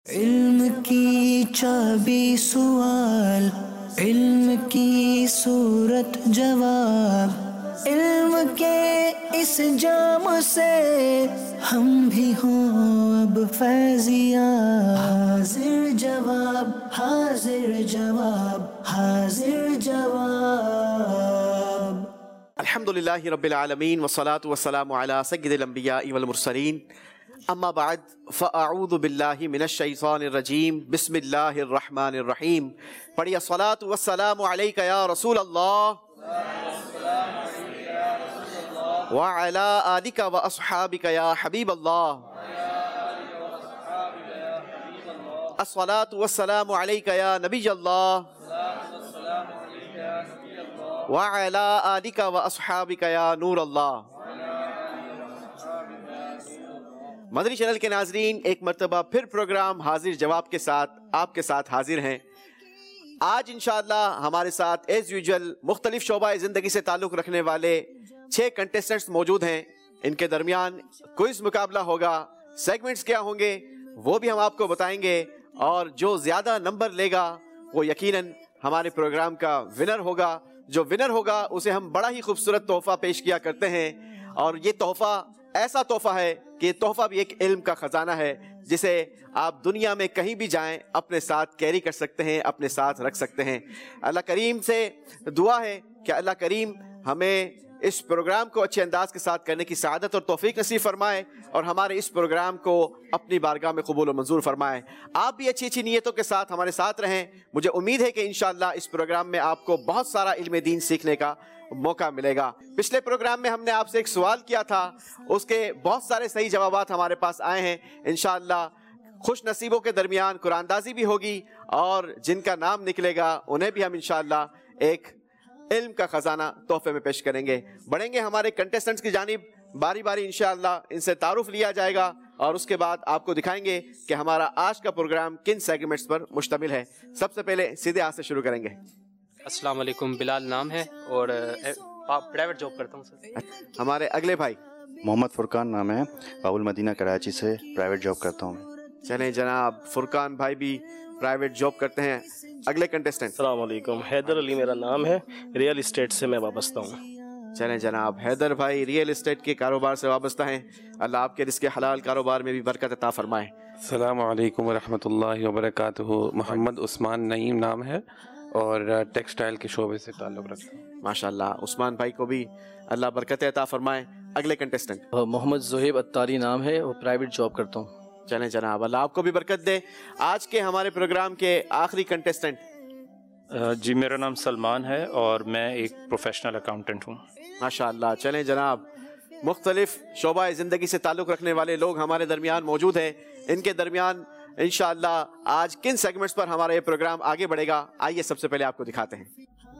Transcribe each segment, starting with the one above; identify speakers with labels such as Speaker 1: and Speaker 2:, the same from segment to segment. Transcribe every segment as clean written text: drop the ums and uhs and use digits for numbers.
Speaker 1: علم کی چابی سوال، علم کی صورت جواب، علم کے اس جام سے ہم بھی ہوں اب فیضیاب۔ حاضر جواب، حاضر جواب، حاضر جواب۔
Speaker 2: الحمدللہ رب العالمین والصلاة والسلام علی سید الانبیاء والمرسلین، اما بعد فاعوذ باللہ من الشیطان الرجیم، بسم اللہ الرحمن الرحیم۔ پڑھیے الصلاة والسلام علیک یا رسول اللہ وعلی آلک واصحابک یا حبیب اللہ۔ الصلاة والسلام علیک یا نبی اللہ وعلی آلک واصحابک یا نور اللہ۔ مدنی چینل کے ناظرین، ایک مرتبہ پھر پروگرام حاضر جواب کے ساتھ آپ کے ساتھ حاضر ہیں۔ آج انشاءاللہ ہمارے ساتھ ایز یوزول مختلف شعبہ زندگی سے تعلق رکھنے والے 6 کنٹیسٹنٹس موجود ہیں۔ ان کے درمیان کوئز مقابلہ ہوگا، سیگمنٹس کیا ہوں گے وہ بھی ہم آپ کو بتائیں گے، اور جو زیادہ نمبر لے گا وہ یقیناً ہمارے پروگرام کا ونر ہوگا۔ جو ونر ہوگا اسے ہم بڑا ہی خوبصورت تحفہ پیش کیا کرتے ہیں، اور یہ تحفہ ایسا تحفہ ہے کہ یہ تحفہ بھی ایک علم کا خزانہ ہے، جسے آپ دنیا میں کہیں بھی جائیں اپنے ساتھ کیری کر سکتے ہیں، اپنے ساتھ رکھ سکتے ہیں۔ اللہ کریم سے دعا ہے کہ اللہ کریم ہمیں اس پروگرام کو اچھے انداز کے ساتھ کرنے کی سعادت اور توفیق نصیب فرمائے، اور ہمارے اس پروگرام کو اپنی بارگاہ میں قبول و منظور فرمائے۔ آپ بھی اچھی اچھی نیتوں کے ساتھ ہمارے ساتھ رہیں۔ مجھے امید ہے کہ انشاءاللہ اس پروگرام میں آپ کو بہت سارا علم دین سیکھنے کا موقع ملے گا۔ پچھلے پروگرام میں ہم نے آپ سے ایک سوال کیا تھا، اس کے بہت سارے صحیح جوابات ہمارے پاس آئے ہیں۔ انشاءاللہ خوش نصیبوں کے درمیان قرآن اندازی بھی ہوگی، اور جن کا نام نکلے گا انہیں بھی ہم انشاءاللہ ایک علم کا خزانہ تحفے میں پیش کریں گے۔ بڑھیں گے ہمارے کنٹیسٹنٹس کی جانب، باری باری انشاءاللہ ان سے تعارف لیا جائے گا، اور اس کے بعد آپ کو دکھائیں گے کہ ہمارا آج کا پروگرام کن سیگمنٹس پر مشتمل ہے۔ سب سے پہلے سیدھے ہاتھ سے شروع کریں گے۔
Speaker 3: السلام علیکم، بلال نام ہے اور پرائیویٹ جاب کرتا ہوں سر۔
Speaker 2: ہمارے اگلے بھائی
Speaker 4: محمد فرقان نام ہے، باب المدینہ کراچی سے پرائیویٹ جاب کرتا ہوں۔
Speaker 2: چلیں جناب، فرقان بھائی بھی پرائیویٹ جاب کرتے ہیں۔ اگلے کنٹیسٹنٹ
Speaker 5: السلام علیکم، حیدر علی میرا نام ہے، ریئل اسٹیٹ سے میں وابستہ ہوں۔
Speaker 2: چلیں جناب، حیدر بھائی ریئل اسٹیٹ کے کاروبار سے وابستہ ہیں۔ اللہ آپ کے رزق حلال کاروبار میں بھی برکت عطا فرمائے۔
Speaker 6: السلام علیکم ورحمۃ اللہ وبرکاتہ۔ محمد عثمان نعیم نام ہے اور ٹیکسٹائل کے شعبے سے تعلق رکھتا ہوں۔
Speaker 2: ماشاءاللہ، عثمان بھائی کو بھی اللہ برکت عطا فرمائے۔ اگلے کنٹیسٹنٹ
Speaker 7: محمد زہیب اتاری نام ہے اور پرائیویٹ جاب کرتا ہوں۔
Speaker 2: چلیں جناب، اللہ آپ کو بھی برکت دے۔ آج کے ہمارے پروگرام کے آخری کنٹیسٹنٹ
Speaker 8: جی، میرا نام سلمان ہے اور میں ایک پروفیشنل اکاؤنٹنٹ ہوں۔
Speaker 2: ماشاءاللہ، چلیں جناب، مختلف شعبہ زندگی سے تعلق رکھنے والے لوگ ہمارے درمیان موجود ہیں۔ ان کے درمیان انشاءاللہ آج کن سیگمنٹس پر ہمارا یہ پروگرام آگے بڑھے گا، آئیے سب سے پہلے آپ کو دکھاتے ہیں۔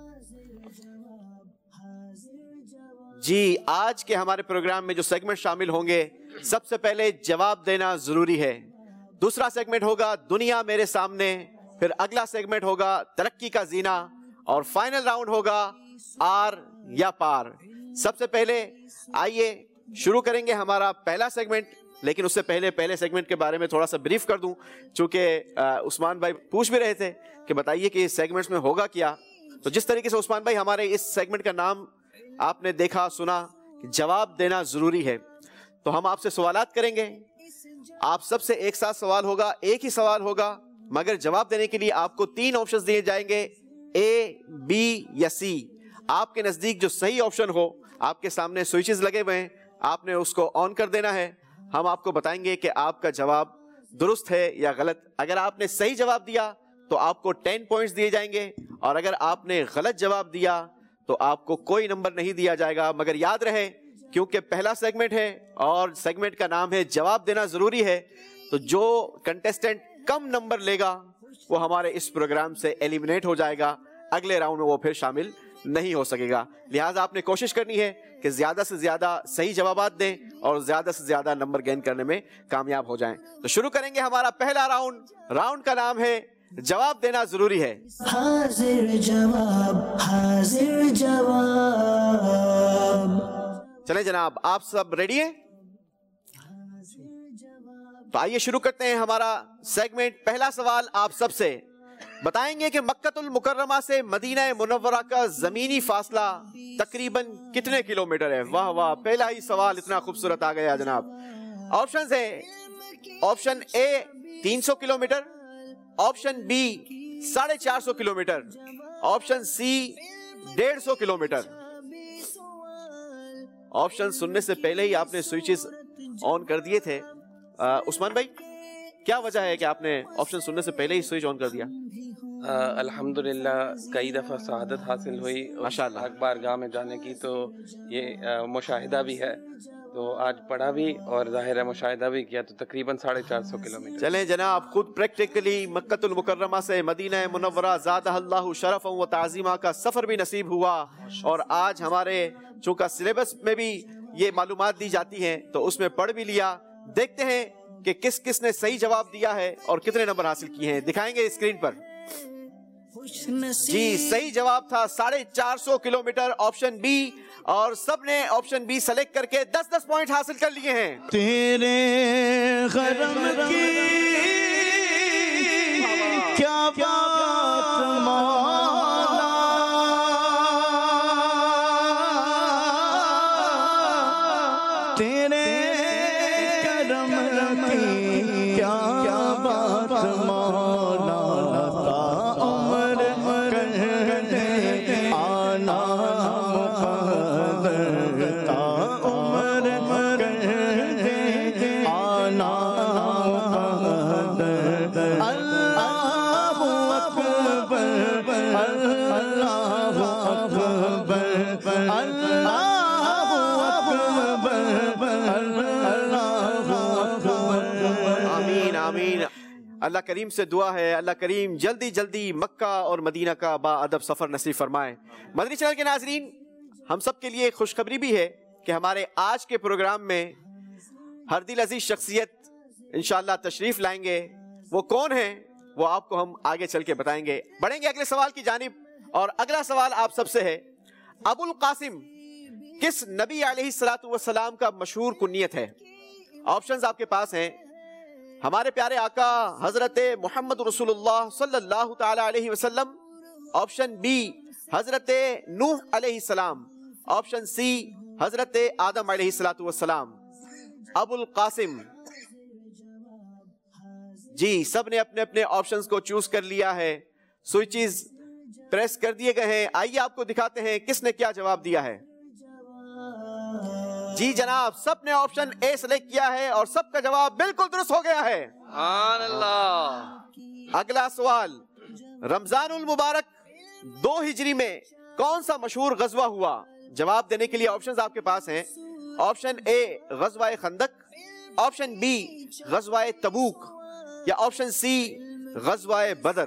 Speaker 2: جی، آج کے ہمارے پروگرام میں جو سیگمنٹ شامل ہوں گے، سب سے پہلے جواب دینا ضروری ہے، دوسرا سیگمنٹ ہوگا دنیا میرے سامنے، پھر اگلا سیگمنٹ ہوگا ترقی کا زینہ، اور فائنل راؤنڈ ہوگا آر یا پار۔ سب سے پہلے آئیے شروع کریں گے ہمارا پہلا سیگمنٹ، لیکن اس سے پہلے سیگمنٹ کے بارے میں تھوڑا سا بریف کر دوں، چونکہ عثمان بھائی پوچھ بھی رہے تھے کہ بتائیے کہ اس سیگمنٹس میں ہوگا کیا۔ تو جس طریقے سے عثمان بھائی ہمارے اس سیگمنٹ کا نام آپ نے دیکھا سنا، جواب دینا ضروری ہے، تو ہم آپ سے سوالات کریں گے۔ آپ سب سے ایک ساتھ سوال ہوگا، ایک ہی سوال ہوگا، مگر جواب دینے کے لیے آپ کو 3 آپشنز دیے جائیں گے، اے، بی یا سی۔ آپ کے نزدیک جو صحیح آپشن ہو، آپ کے سامنے سوئچز لگے ہوئے ہیں، آپ نے اس کو آن کر دینا ہے۔ ہم آپ کو بتائیں گے کہ آپ کا جواب درست ہے یا غلط۔ اگر آپ نے صحیح جواب دیا تو آپ کو 10 پوائنٹس دیے جائیں گے، اور اگر آپ نے غلط جواب دیا تو آپ کو کوئی نمبر نہیں دیا جائے گا۔ مگر یاد رہے، کیونکہ پہلا سیگمنٹ ہے اور سیگمنٹ کا نام ہے جواب دینا ضروری ہے، تو جو کنٹیسٹنٹ کم نمبر لے گا وہ ہمارے اس پروگرام سے ایلیمنیٹ ہو جائے گا، اگلے راؤنڈ میں وہ پھر شامل نہیں ہو سکے گا۔ لہٰذا آپ نے کوشش کرنی ہے کہ زیادہ سے زیادہ صحیح جوابات دیں اور زیادہ سے زیادہ نمبر گین کرنے میں کامیاب ہو جائیں۔ تو شروع کریں گے ہمارا پہلا راؤنڈ۔ راؤنڈ کا نام ہے جواب دینا ضروری ہے۔
Speaker 1: حاضر جواب، حاضر جواب۔
Speaker 2: چلیں جناب، آپ سب ریڈی ہیں؟ تو آئیے شروع کرتے ہیں ہمارا سیگمنٹ. پہلا سوال آپ سب سے. بتائیں گے کہ مکہ المکرمہ سے مدینہ منورہ کا زمینی فاصلہ تقریباً کتنے کلومیٹر ہے؟ واہ واہ، پہلا ہی سوال اتنا خوبصورت آ گیا جناب. آپشنز ہیں: option A 300 kilometre, option B 450 kilometre, option C 150 kilometre. Option سننے سے پہلے ہی آپ نے سوئچز آن کر دیے تھے. عثمان بھائی، کیا وجہ ہے کہ آپ نے آپشن سننے سے پہلے ہی سوئچ آن کر دیا؟
Speaker 6: الحمدللہ کئی دفعہ سعادت حاصل ہوئی
Speaker 2: ماشاءاللہ
Speaker 6: حق بارگاہ میں جانے کی، تو یہ مشاہدہ بھی ہے، تو آج پڑھا بھی اور ظاہر ہے مشاہدہ بھی کیا، تو تقریباً 450 کلومیٹر.
Speaker 2: چلیں جناب، خود پریکٹیکلی مکہ المکرمہ سے مدینہ منورہ زادہ اللہ شرفا و تعظیمہ کا سفر بھی نصیب ہوا، اور آج ہمارے چونکہ سلیبس میں بھی یہ معلومات دی جاتی ہیں تو اس میں پڑھ بھی لیا. دیکھتے ہیں کہ کس کس نے صحیح جواب دیا ہے اور کتنے نمبر حاصل کیے ہیں. دکھائیں گے اسکرین پر. جی صحیح جواب تھا 450 کلومیٹر، آپشن بی، اور سب نے آپشن بی سلیکٹ کر کے 10 پوائنٹ حاصل کر لیے ہیں.
Speaker 1: تیرے غرم کی کیا بات مولا، تیرے کرم کی کیا بات مولا، تا عمر کرنے آنا مقدر، تا عمر کرنے آنا مقدر. اللہ اکبر، اللہ اکبر، اللہ اکبر، اللہ اکبر.
Speaker 2: آمین آمین. اللہ کریم سے دعا ہے اللہ کریم جلدی جلدی مکہ اور مدینہ کا با ادب سفر نصیب فرمائے. مدنی چینل کے ناظرین، ہم سب کے لیے خوشخبری بھی ہے کہ ہمارے آج کے پروگرام میں ہر دل عزیز شخصیت انشاءاللہ تشریف لائیں گے. وہ کون ہیں وہ آپ کو ہم آگے چل کے بتائیں گے. بڑھیں گے اگلے سوال کی جانب، اور اگلا سوال آپ سب سے ہے: ابو القاسم کس نبی علیہ الصلوۃ والسلام کا مشہور کنیت ہے؟ آپشنز آپ کے پاس ہیں: ہمارے پیارے آقا حضرت محمد رسول اللہ صلی اللہ تعالی علیہ وسلم، آپشن بی حضرت نوح علیہ السلام، آپشن سی حضرت آدم علیہ السلام. ابو القاسم. جی سب نے اپنے اپنے آپشنز کو چوز کر لیا ہے، سوئچز پریس کر دیے گئے ہیں. آئیے آپ کو دکھاتے ہیں کس نے کیا جواب دیا ہے. جی جناب، سب نے آپشن اے سلیکٹ کیا ہے اور سب کا جواب بالکل درست ہو گیا ہے.
Speaker 7: سبحان اللہ.
Speaker 2: اگلا سوال: رمضان المبارک 2 ہجری میں کون سا مشہور غزوہ ہوا؟ جواب دینے کے لیے آپشنز آپ کے پاس ہیں: آپشن اے غزوہ خندق، آپشن بی غزوہ تبوک، یا آپشن سی غزوہ بدر.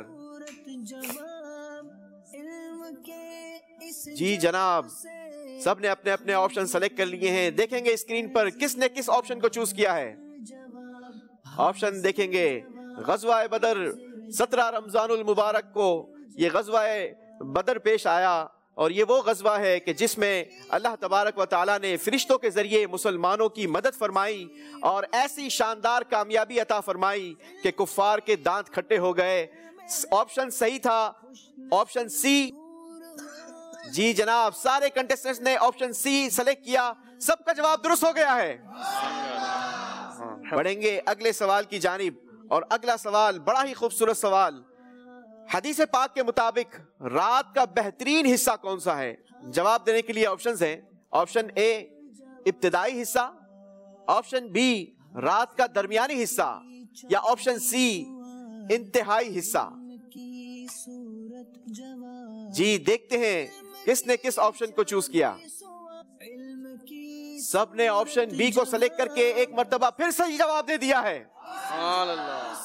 Speaker 2: جی جناب، سب نے اپنے اپنے آپشن سلیکٹ کر لیے ہیں. دیکھیں گے اسکرین پر کس نے کس آپشن کو چوز کیا ہے. آپشن دیکھیں گے: غزوہ بدر 17 رمضان المبارک کو یہ غزوہ بدر پیش آیا، اور یہ وہ غزوہ ہے کہ جس میں اللہ تبارک و تعالیٰ نے فرشتوں کے ذریعے مسلمانوں کی مدد فرمائی اور ایسی شاندار کامیابی عطا فرمائی کہ کفار کے دانت کھٹے ہو گئے. آپشن صحیح تھا آپشن سی. جی جناب، سارے کنٹیسٹنٹس نے آپشن سی سلیکٹ کیا، سب کا جواب درست ہو گیا ہے. بڑھیں گے اگلے سوال کی جانب، اور اگلا سوال بڑا ہی خوبصورت سوال: حدیث پاک کے مطابق رات کا بہترین حصہ کون سا ہے؟ جواب دینے کے لیے آپشنز ہیں: آپشن اے ابتدائی حصہ، آپشن بی رات کا درمیانی حصہ، یا آپشن سی انتہائی حصہ. جی دیکھتے ہیں کس نے کس آپشن کو چوز کیا. سب نے آپشن بی کو سلیکٹ کر کے ایک مرتبہ پھر صحیح جواب دے دیا ہے.
Speaker 7: سبحان اللہ.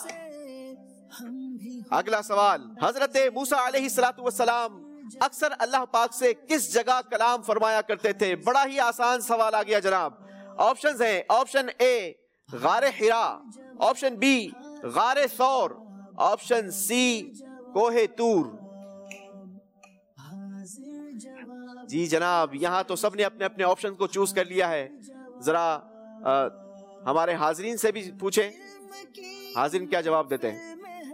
Speaker 2: اگلا سوال: حضرت موسیٰ علیہ السلام اکثر اللہ پاک سے کس جگہ کلام فرمایا کرتے تھے؟ بڑا ہی آسان سوال آ گیا جناب. آپشنز ہیں: آپشن اے غار حرا، آپشن بی غار ثور، آپشن سی کوہ طور. جی جناب، یہاں تو سب نے اپنے اپنے آپشن کو چوز کر لیا ہے. ذرا ہمارے حاضرین سے بھی پوچھیں हाजिर क्या जवाब देते हैं?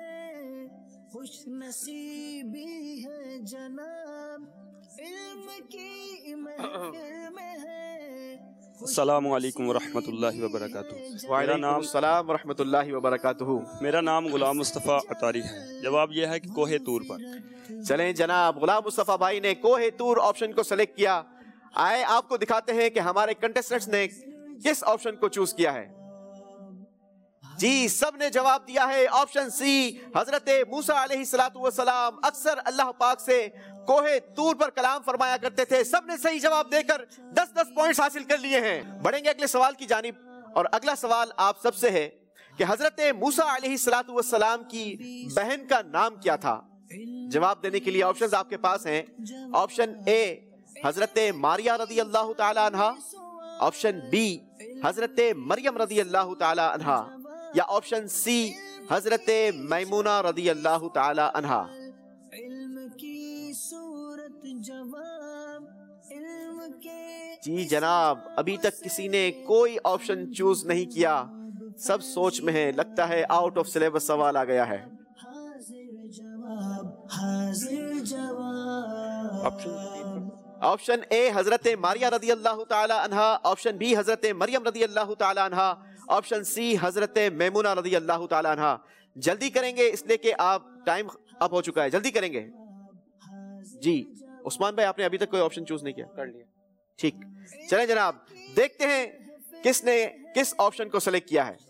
Speaker 9: अस्सलामु अलैकुम वरहमतुल्लाहि वबरकातुहू।
Speaker 2: वालेकुम अस्सलाम वरहमतुल्लाहि वबरकातुहू।
Speaker 9: मेरा नाम गुलाम मुस्तफ़ा अतारी है। जवाब यह है कि कोहे तूर पर।
Speaker 2: चलें जनाब, गुलाम मुस्तफ़ा भाई ने कोहे तूर ऑप्शन को सेलेक्ट किया। आए आपको दिखाते हैं कि हमारे कंटेस्टेंट्स ने किस ऑप्शन को चूज किया है। जी, सबने जवाब दिया है ऑप्शन सी, हजरत मूसा अलैहिस्सलातु वस्सलाम अक्सर अल्लाह पाक से कोहे तूर पर कलाम फरमाया करते थे। सबने सही जवाब देकर 10-10 पॉइंट्स हासिल कर लिए हैं। बढ़ेंगे अगले सवाल की जानिब, और अगला सवाल आप सबसे है कि हजरत मूसा अलैहिस्सलातु वस्सलाम की बहन का नाम क्या था। जवाब देने के लिए ऑप्शंस आपके पास हैं। ऑप्शन ए हजरत मारिया रदी अल्लाह ताला अन्हा, ऑप्शन बी हजरत मरियम रदी अल्लाह ताला अन्हा, या ऑप्शन सी हजरत मैमूना रदी अल्लाह ताला अन्हा। जी जनाब, अभी तक किसी ने कोई ऑप्शन चूज नहीं किया, सब सोच में है। लगता है आउट ऑफ सिलेबस सवाल आ गया है। ऑप्शन ए हजरत मारिया रदी अल्लाह ताला अन्हा, ऑप्शन बी हजरत मरियम रदी अल्लाह ताला अन्हा, ऑप्शन सी हजरत मैमूना रदी अल्लाह ताला अन्हा। जल्दी करेंगे इसलिए कि आप टाइम अप हो चुका है, जल्दी करेंगे। जी उस्मान भाई, आपने अभी तक कोई ऑप्शन चूज नहीं किया?
Speaker 6: कर लिया।
Speaker 2: ठीक, चलें जनाब, देखते हैं किसने किस ऑप्शन को सेलेक्ट किया है।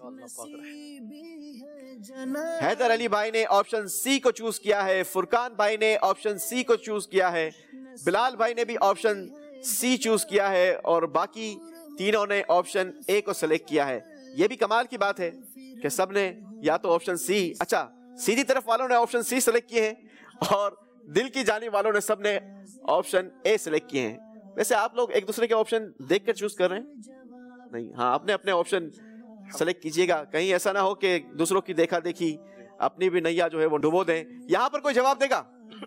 Speaker 2: हैदर अली भाई ने ऑप्शन सी को चूज किया है, फुरकान भाई ने ऑप्शन सी को चूज किया है, बिलाल भाई ने भी ऑप्शन सी चूज किया है, और बाकी तीनों ने ऑप्शन ए को सेलेक्ट किया है। यह भी कमाल की बात है कि सबने या तो ऑप्शन सी, अच्छा सीधी तरफ वालों ने ऑप्शन सी सेलेक्ट किए हैं, और दिल की जानी वालों ने सबने ऑप्शन ए सेलेक्ट किए हैं। वैसे आप लोग एक दूसरे के ऑप्शन देखकर चूज कर रहे हैं? नहीं, हाँ, अपने अपने ऑप्शन सेलेक्ट कीजिएगा, कहीं ऐसा ना हो कि दूसरों की देखा देखी अपनी भी नैया जो है वो डुबो दें। यहाँ पर कोई जवाब देगा?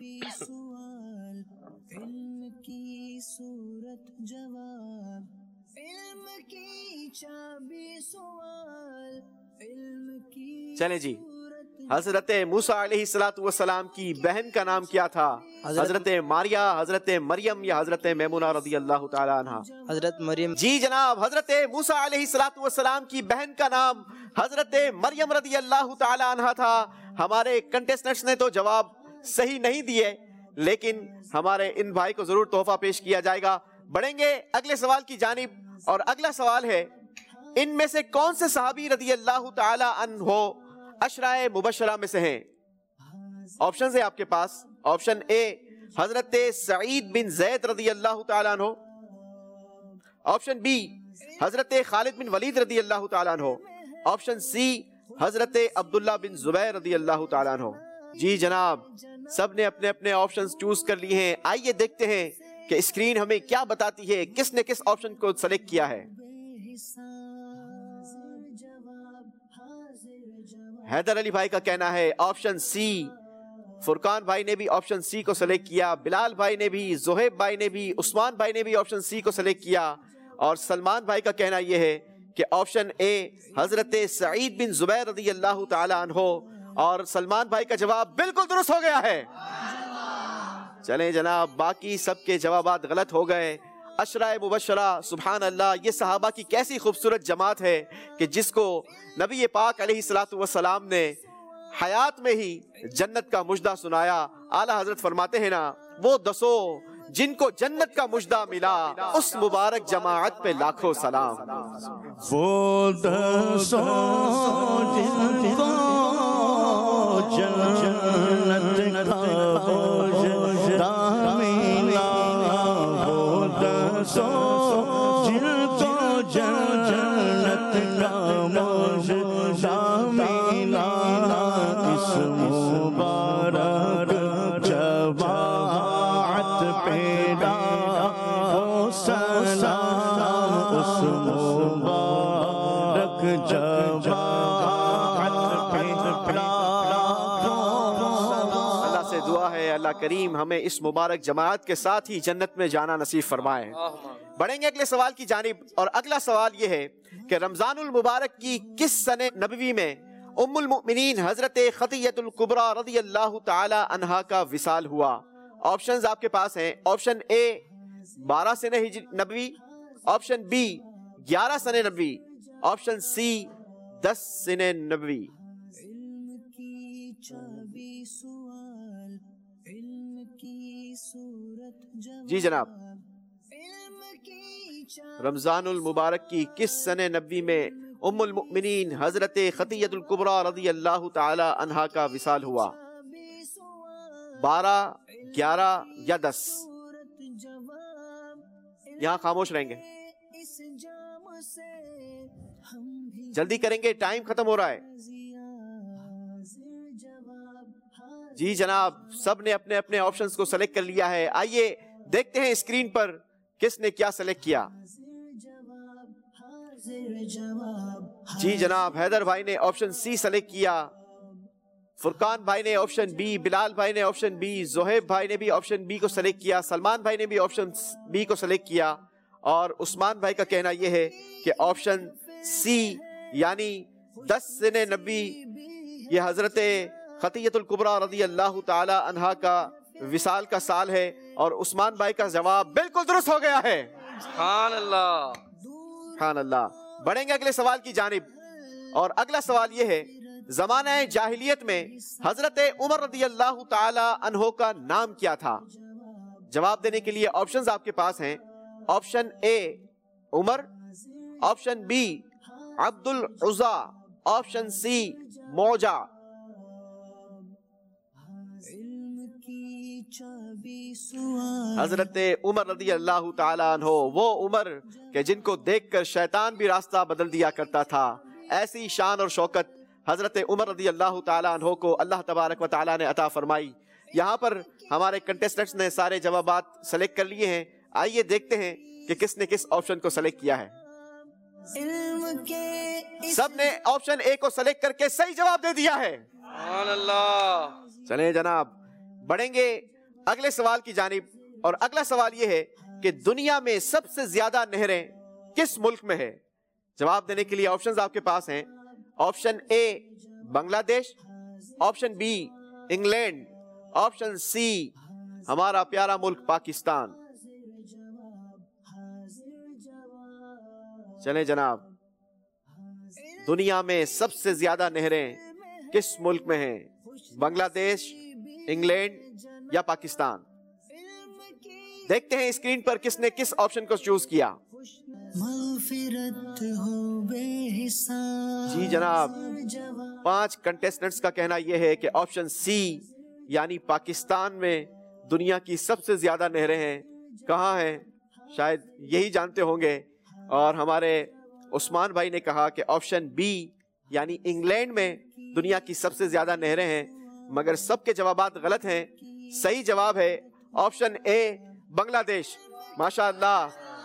Speaker 2: चलें जी, हजरत मूसा अलैहिस्सलातु वस्सलाम की बहन का नाम क्या था? हजरत मारिया, हजरत मरियम, या हजरत मैमूना रदी अल्लाह ताला अन्हा?
Speaker 10: हजरत मरियम।
Speaker 2: जी जनाब, हजरत मूसा अलैहिस्सलातु वस्सलाम की बहन का नाम हजरत मरियम रदी अल्लाह ताला अन्हा था। हमारे कंटेस्टेंट्स ने तो जवाब सही नहीं दिए, लेकिन हमारे इन भाई को जरूर तोहफा पेश किया जाएगा। बढ़ेंगे अगले सवाल की जानिब, और अगला सवाल है, इनमें से कौन से सहाबी रदी अल्लाह ताला अन्हो अशराए मुबशरा में से हैं? ऑप्शन है आपके पास। ऑप्शन ए हजरत सईद बिन जैद रदी अल्लाह ताला अन्हो, ऑप्शन बी हजरत खालिद बिन वलीद रदी अल्लाह ताला अन्हो, ऑप्शन सी हजरत अब्दुल्ला बिन जुबैर रदी अल्लाह ताला अन्हो। जी जनाब, सब ने अपने अपने ऑप्शंस चूज कर लिए हैं। आइए देखते हैं कि स्क्रीन हमें क्या बताती है, किसने किस ऑप्शन को सेलेक्ट किया है। हैदर अली भाई का कहना है ऑप्शन सी, फुरकान भाई ने भी ऑप्शन सी को सेलेक्ट किया, बिलाल भाई ने भी, जोहेब भाई ने भी, उस्मान भाई ने भी ऑप्शन सी को सेलेक्ट किया, और सलमान भाई का कहना यह है कि ऑप्शन ए हजरत सईद बिन जुबैर रदी अल्लाह ताला अन्हो, और सलमान भाई का जवाब बिल्कुल दुरुस्त हो गया है। चलें जनाब, बाकी सबके जवाबात गलत हो गए। अशराए मुबशरा, सुभान अल्लाह, ये सहाबा की कैसी खूबसूरत जमात है कि जिसको नबी पाक अलैहिस्सलातु वस्सलाम ने हयात में ही जन्नत का मुजदा सुनाया। आला हजरत फरमाते हैं ना, वो दसो जिनको जन्नत का मुजदा मिला, उस मुबारक जमाअत पे लाखों सलाम।
Speaker 1: वो दसो जिनको जन्नत का मुजदा मिला, वो दसो जिनको जन्नत का मुजदा मिला, इस मुबारक जमाअत पैदा हो सलाम, उस मुबारक जमाअत पैदा।
Speaker 2: अल्लाह से दुआ है अल्लाह करीम हमें इस मुबारक जमाअत के साथ ही जन्नत में जाना नसीब फरमाए। बढ़ेंगे अगले सवाल की जानिब, और अगला सवाल ये है कि रमजानुल मुबारक की किस सने नबवी में ام المؤمنین حضرت خدیجہ الکبریٰ رضی اللہ تعالی عنہا کا وصال ہوا؟ آپشنز آپ کے پاس ہیں. آپشن اے 12 سنہ نبوی، آپشن بی 11 سنہ نبوی، آپشن سی 10 سنہ نبوی. جی جناب، رمضان المبارک کی کس سنہ نبوی میں ام المؤمنین حضرت خدیجہ الکبریٰ رضی اللہ تعالی عنہا کا وصال ہوا؟ 12، 11 یا 10؟ یہاں خاموش رہیں گے، جلدی کریں گے، ٹائم ختم ہو رہا ہے. جی جناب، سب نے اپنے اپنے آپشنز کو سلیکٹ کر لیا ہے. آئیے دیکھتے ہیں اسکرین پر کس نے کیا سلیکٹ کیا. جی جناب، حیدر بھائی نے آپشن سی سلیکٹ کیا، فرقان بھائی نے آپشن بی، بلال بھائی نے آپشن بی، زہیب بھائی نے بھی آپشن بی کو سلیکٹ کیا، سلمان بھائی نے بھی آپشن بی کو سلیکٹ کیا، اور عثمان بھائی کا کہنا یہ ہے کہ آپشن سی یعنی 10 سنہ نبوی یہ حضرت خدیجہ الکبریٰ رضی اللہ تعالی عنہا کا وصال کا سال ہے، اور عثمان بھائی کا جواب بالکل درست ہو گیا ہے.
Speaker 7: سبحان اللہ،
Speaker 2: سبحان اللہ. بڑھیں گے اگلے سوال کی جانب، اور اگلا سوال یہ ہے زمانہ جاہلیت میں حضرت عمر رضی اللہ تعالی عنہ کا نام کیا تھا؟ جواب دینے کے لیے آپشنز آپ کے پاس ہیں. Option A Umar, option B Abd al Uzza, option C موجہ. حضرت عمر رضی اللہ تعالی عنہ، وہ عمر کہ جن کو دیکھ کر شیطان بھی راستہ بدل دیا کرتا تھا، ایسی شان اور شوکت حضرت عمر رضی اللہ تعالی عنہ کو اللہ تبارک و تعالی نے عطا فرمائی. یہاں پر ہمارے کنٹیسٹنٹس نے سارے جوابات سلیکٹ کر لیے ہیں. آئیے دیکھتے ہیں کہ کس نے کس آپشن کو سلیکٹ کیا ہے. سب نے آپشن اے کو سلیکٹ کر کے صحیح جواب دے دیا ہے.
Speaker 7: سبحان اللہ.
Speaker 2: چلیں جناب، بڑھیں گے اگلے سوال کی جانب، اور اگلا سوال یہ ہے کہ دنیا میں سب سے زیادہ نہریں کس ملک میں ہے؟ جواب دینے کے لیے آپشنز آپ کے پاس ہیں. Option A Bangladesh, option B England, option C ہمارا پیارا ملک پاکستان. چلیں جناب، دنیا میں سب سے زیادہ نہریں کس ملک میں ہیں؟ بنگلہ دیش، انگلینڈ یا پاکستان؟ دیکھتے ہیں اسکرین پر کس نے کس آپشن کو چوز کیا. جی جناب، 5 کنٹیسٹنٹس کا کہنا یہ ہے کہ آپشن سی یعنی پاکستان میں دنیا کی سب سے زیادہ نہریں ہیں. کہاں ہیں؟ شاید یہی جانتے ہوں گے. اور ہمارے عثمان بھائی نے کہا کہ آپشن بی یعنی انگلینڈ میں دنیا کی سب سے زیادہ نہریں ہیں، مگر سب کے جوابات غلط ہیں. صحیح جواب ہے آپشن اے بنگلہ دیش. ماشاءاللہ،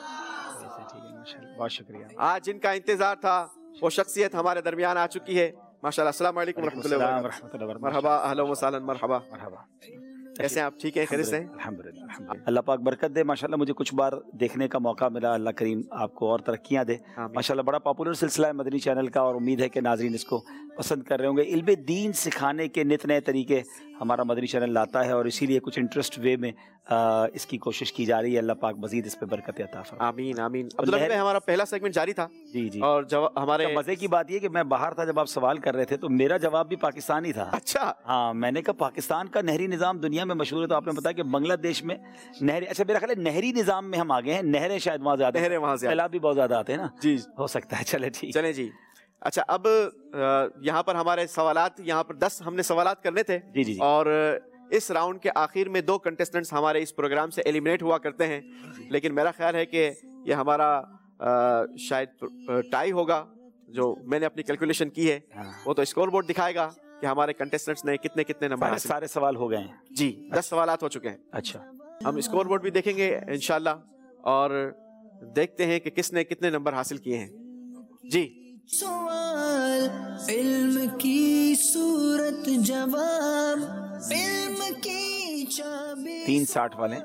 Speaker 10: بہت شکریہ.
Speaker 2: آج جن کا انتظار تھا وہ شخصیت ہمارے درمیان آ چکی ہے. ماشاءاللہ. السلام علیکم ورحمۃ اللہ وبرکاتہ. مرحبا، اہلا وسہلا. مرحبا. کیسے ہیں آپ؟ ٹھیک ہیں، خیریت سے ہیں؟
Speaker 10: الحمدللہ. اللہ پاک برکت دے. ماشاءاللہ مجھے کچھ بار دیکھنے کا موقع ملا. اللہ کریم آپ کو اور ترقیاں دے. ماشاءاللہ بڑا پاپولر سلسلہ ہے مدنی چینل کا، اور امید ہے کہ ناظرین اس کو پسند کر رہے ہوں گے. علم دین سکھانے کے نت نئے طریقے ہمارا مدنی چینل لاتا ہے، اور اسی لیے کچھ انٹرسٹ وے میں اس کی کوشش کی جا رہی ہے. اللہ پاک مزید اس پہ برکت عطا فرمائے.
Speaker 2: آمین آمین. عبداللہ، ہمارا پہلا سیگمنٹ جاری تھا.
Speaker 10: جی جی.
Speaker 2: اور ہمارے
Speaker 10: مزے کی بات یہ کہ میں باہر تھا جب آپ سوال کر رہے تھے، تو میرا جواب بھی پاکستانی تھا.
Speaker 2: اچھا.
Speaker 10: ہاں، میں نے کہا پاکستان کا نہری نظام دنیا میں مشہور ہے، تو آپ نے بتایا کہ بنگلہ دیش میں نہری، اچھا میرا خیال ہے نہری نظام میں ہم آگے ہیں. نہریں شاید وہاں زیادہ،
Speaker 2: نہریں وہاں زیادہ،
Speaker 10: سیلاب بھی بہت زیادہ آتے ہیں نا.
Speaker 2: جی
Speaker 10: ہو سکتا ہے. چلے ٹھیک.
Speaker 2: چلیں جی. اچھا، اب یہاں پر ہمارے سوالات، یہاں پر 10 ہم نے سوالات کرنے تھے.
Speaker 10: جی جی.
Speaker 2: اور اس راؤنڈ کے آخر میں 2 کنٹیسٹنٹس ہمارے اس پروگرام سے ایلیمنیٹ ہوا کرتے ہیں، لیکن میرا خیال ہے کہ یہ ہمارا شاید ٹائی ہوگا. جو میں نے اپنی کیلکولیشن کی ہے وہ تو اسکور بورڈ دکھائے گا کہ ہمارے کنٹیسٹنٹس نے کتنے کتنے نمبر.
Speaker 10: سارے سوال ہو گئے ہیں.
Speaker 2: جی، 10 سوالات ہو چکے ہیں.
Speaker 10: اچھا،
Speaker 2: ہم اسکور بورڈ بھی دیکھیں گے انشاءاللہ، اور دیکھتے ہیں کہ کس نے کتنے نمبر حاصل کیے ہیں. جی.
Speaker 11: سوال علم کی صورت، جواب علم کی چابی.
Speaker 10: 360 والے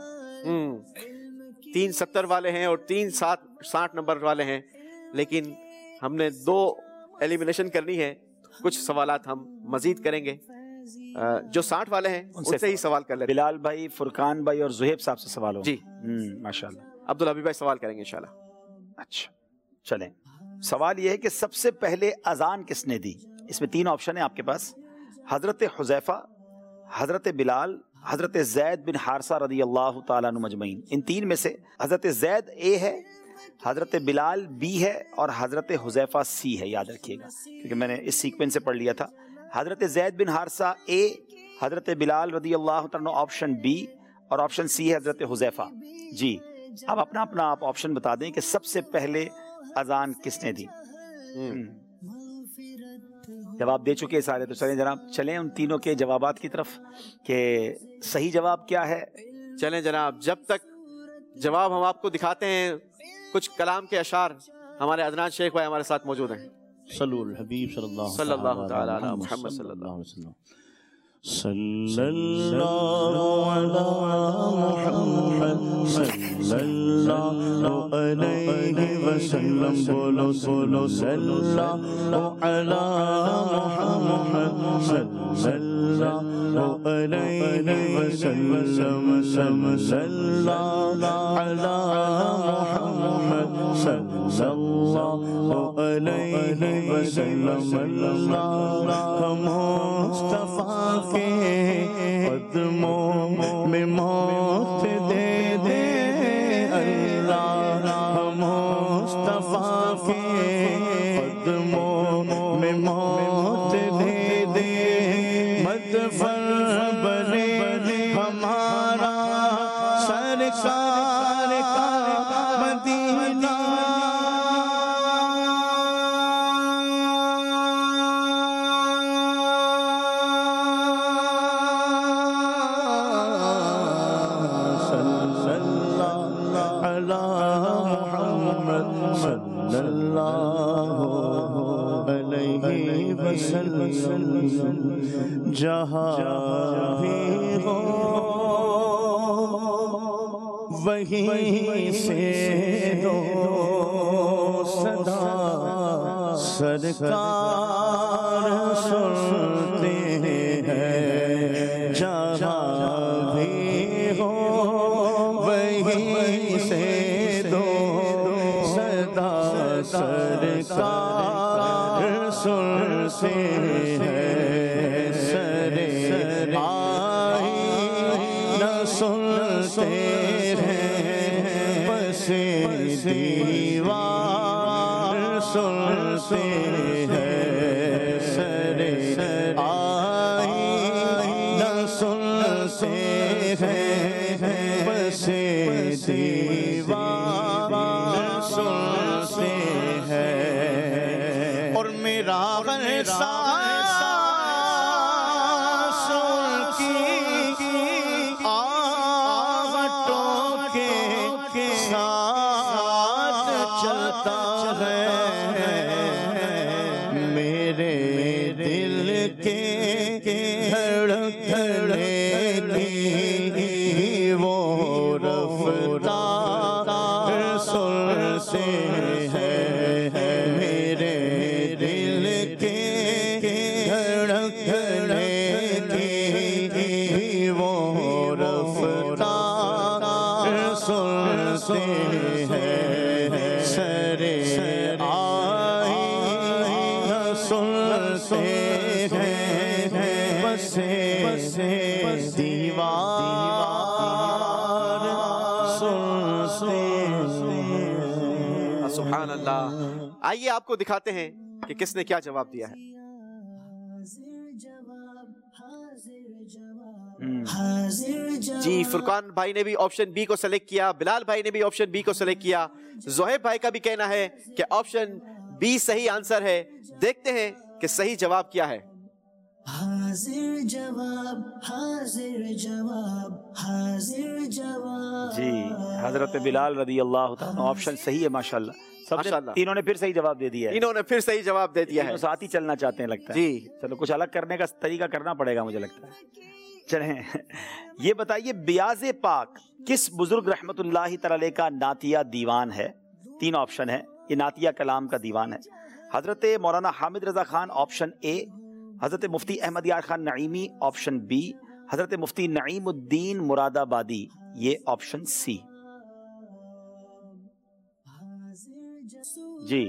Speaker 2: 370 والے ہیں اور 360 نمبر والے ہیں، لیکن ہم نے 2 ایلیمینیشن کرنی ہے. کچھ سوالات ہم مزید کریں گے. جو 60 والے ہیں ان سے ہی سوال کر لیتے.
Speaker 10: بلال بھائی، فرقان بھائی اور زہیب صاحب سے سوال ہو.
Speaker 2: جی
Speaker 10: ماشاءاللہ.
Speaker 2: عبدالحبیب بھائی سوال کریں گے انشاءاللہ.
Speaker 10: اچھا چلیں. سوال یہ ہے کہ سب سے پہلے اذان کس نے دی؟ اس میں 3 آپشن ہیں آپ کے پاس. حضرت حذیفہ، حضرت بلال، حضرت زید بن حارثہ رضی اللہ تعالیٰ عنہ مجمعین. ان 3 میں سے حضرت زید اے ہے، حضرت بلال بی ہے اور حضرت حذیفہ سی ہے. یاد رکھیے گا کیونکہ میں نے اس سیکوینس سے پڑھ لیا تھا. حضرت زید بن حارثہ اے، حضرت بلال رضی اللہ تعالیٰ عنہ آپشن بی اور آپشن سی ہے حضرت حذیفہ. جی اب اپنا آپ آپشن بتا دیں کہ سب سے پہلے اذان کس نے دی. جواب دے چکے سارے، تو چلیں جناب چلیں ان تینوں کے جوابات کی طرف کہ صحیح جواب کیا ہے.
Speaker 2: چلیں جناب، جب تک جواب ہم آپ کو دکھاتے ہیں کچھ کلام کے اشعار ہمارے عدنان شیخ بھائی ہمارے ساتھ موجود ہیں.
Speaker 1: صلو الحبیب صلی اللہ تعالی علی محمد صلی اللہ علیہ وسلم. صلی اللہ علی محمد صلی اللہ علیہ وسلم. بولو بولو صلی اللہ علی محمد صلی اللہ علیہ وسلم. صلی اللہ علی محمد صلی اللہ علیہ وسلم. ہم مصطفیٰ کے قدموں میں موت دے دے اللہ. ہم مصطفیٰ کے قدموں میں موت دے دے. مدفن بنے ہمارا سرکار کا مدینہ. جہاں بھی ہو وہیں سے دو صدا سرکار سنتے ہیں. جہاں بھی ہو وہیں سے دو صدا سرکار سنتے ہیں. سر آئی نہ سنتے ہیں بس دیوار سنتے ہیں. سر آئی نہ سنتے ہیں بس دیوار سنتے ہیں. اور میرا سبحان اللہ. آئیے آپ کو دکھاتے ہیں کہ کس نے کیا جواب دیا ہے. جی فرقان بھائی نے بھی آپشن بی کو سلیکٹ کیا، بلال بھائی نے بھی آپشن بی کو سلیکٹ کیا، زہیب بھائی کا بھی کہنا ہے کہ آپشن بی صحیح آنسر ہے. دیکھتے ہیں کہ صحیح جواب کیا ہے.
Speaker 11: حاضر جواب حاضر جواب حاضر جواب.
Speaker 10: جی حضرت بلال رضی اللہ تعالیٰ. آپشن صحیح ہے ماشاءاللہ. تینوں نے پھر صحیح جواب دے دیا ہے.
Speaker 2: انہوں نے پھر صحیح جواب دے دیا ہے.
Speaker 10: ساتھ ہی چلنا چاہتے ہیں لگتا ہے.
Speaker 2: جی
Speaker 10: چلو کچھ الگ کرنے کا طریقہ کرنا پڑے گا مجھے لگتا ہے. چلیں یہ بتائیے بیاض پاک کس بزرگ رحمت اللہ تعالی کا نعتیہ دیوان ہے؟ 3 آپشن ہے. یہ نعتیہ کلام کا دیوان ہے. हजरत मौलाना हामिद रजा खान ऑप्शन ए, हजरत मुफ्ती अहमद यार खान नईमी ऑप्शन बी, हजरत मुफ्ती नईमुद्दीन मुरादाबादी ये ऑप्शन सी। जी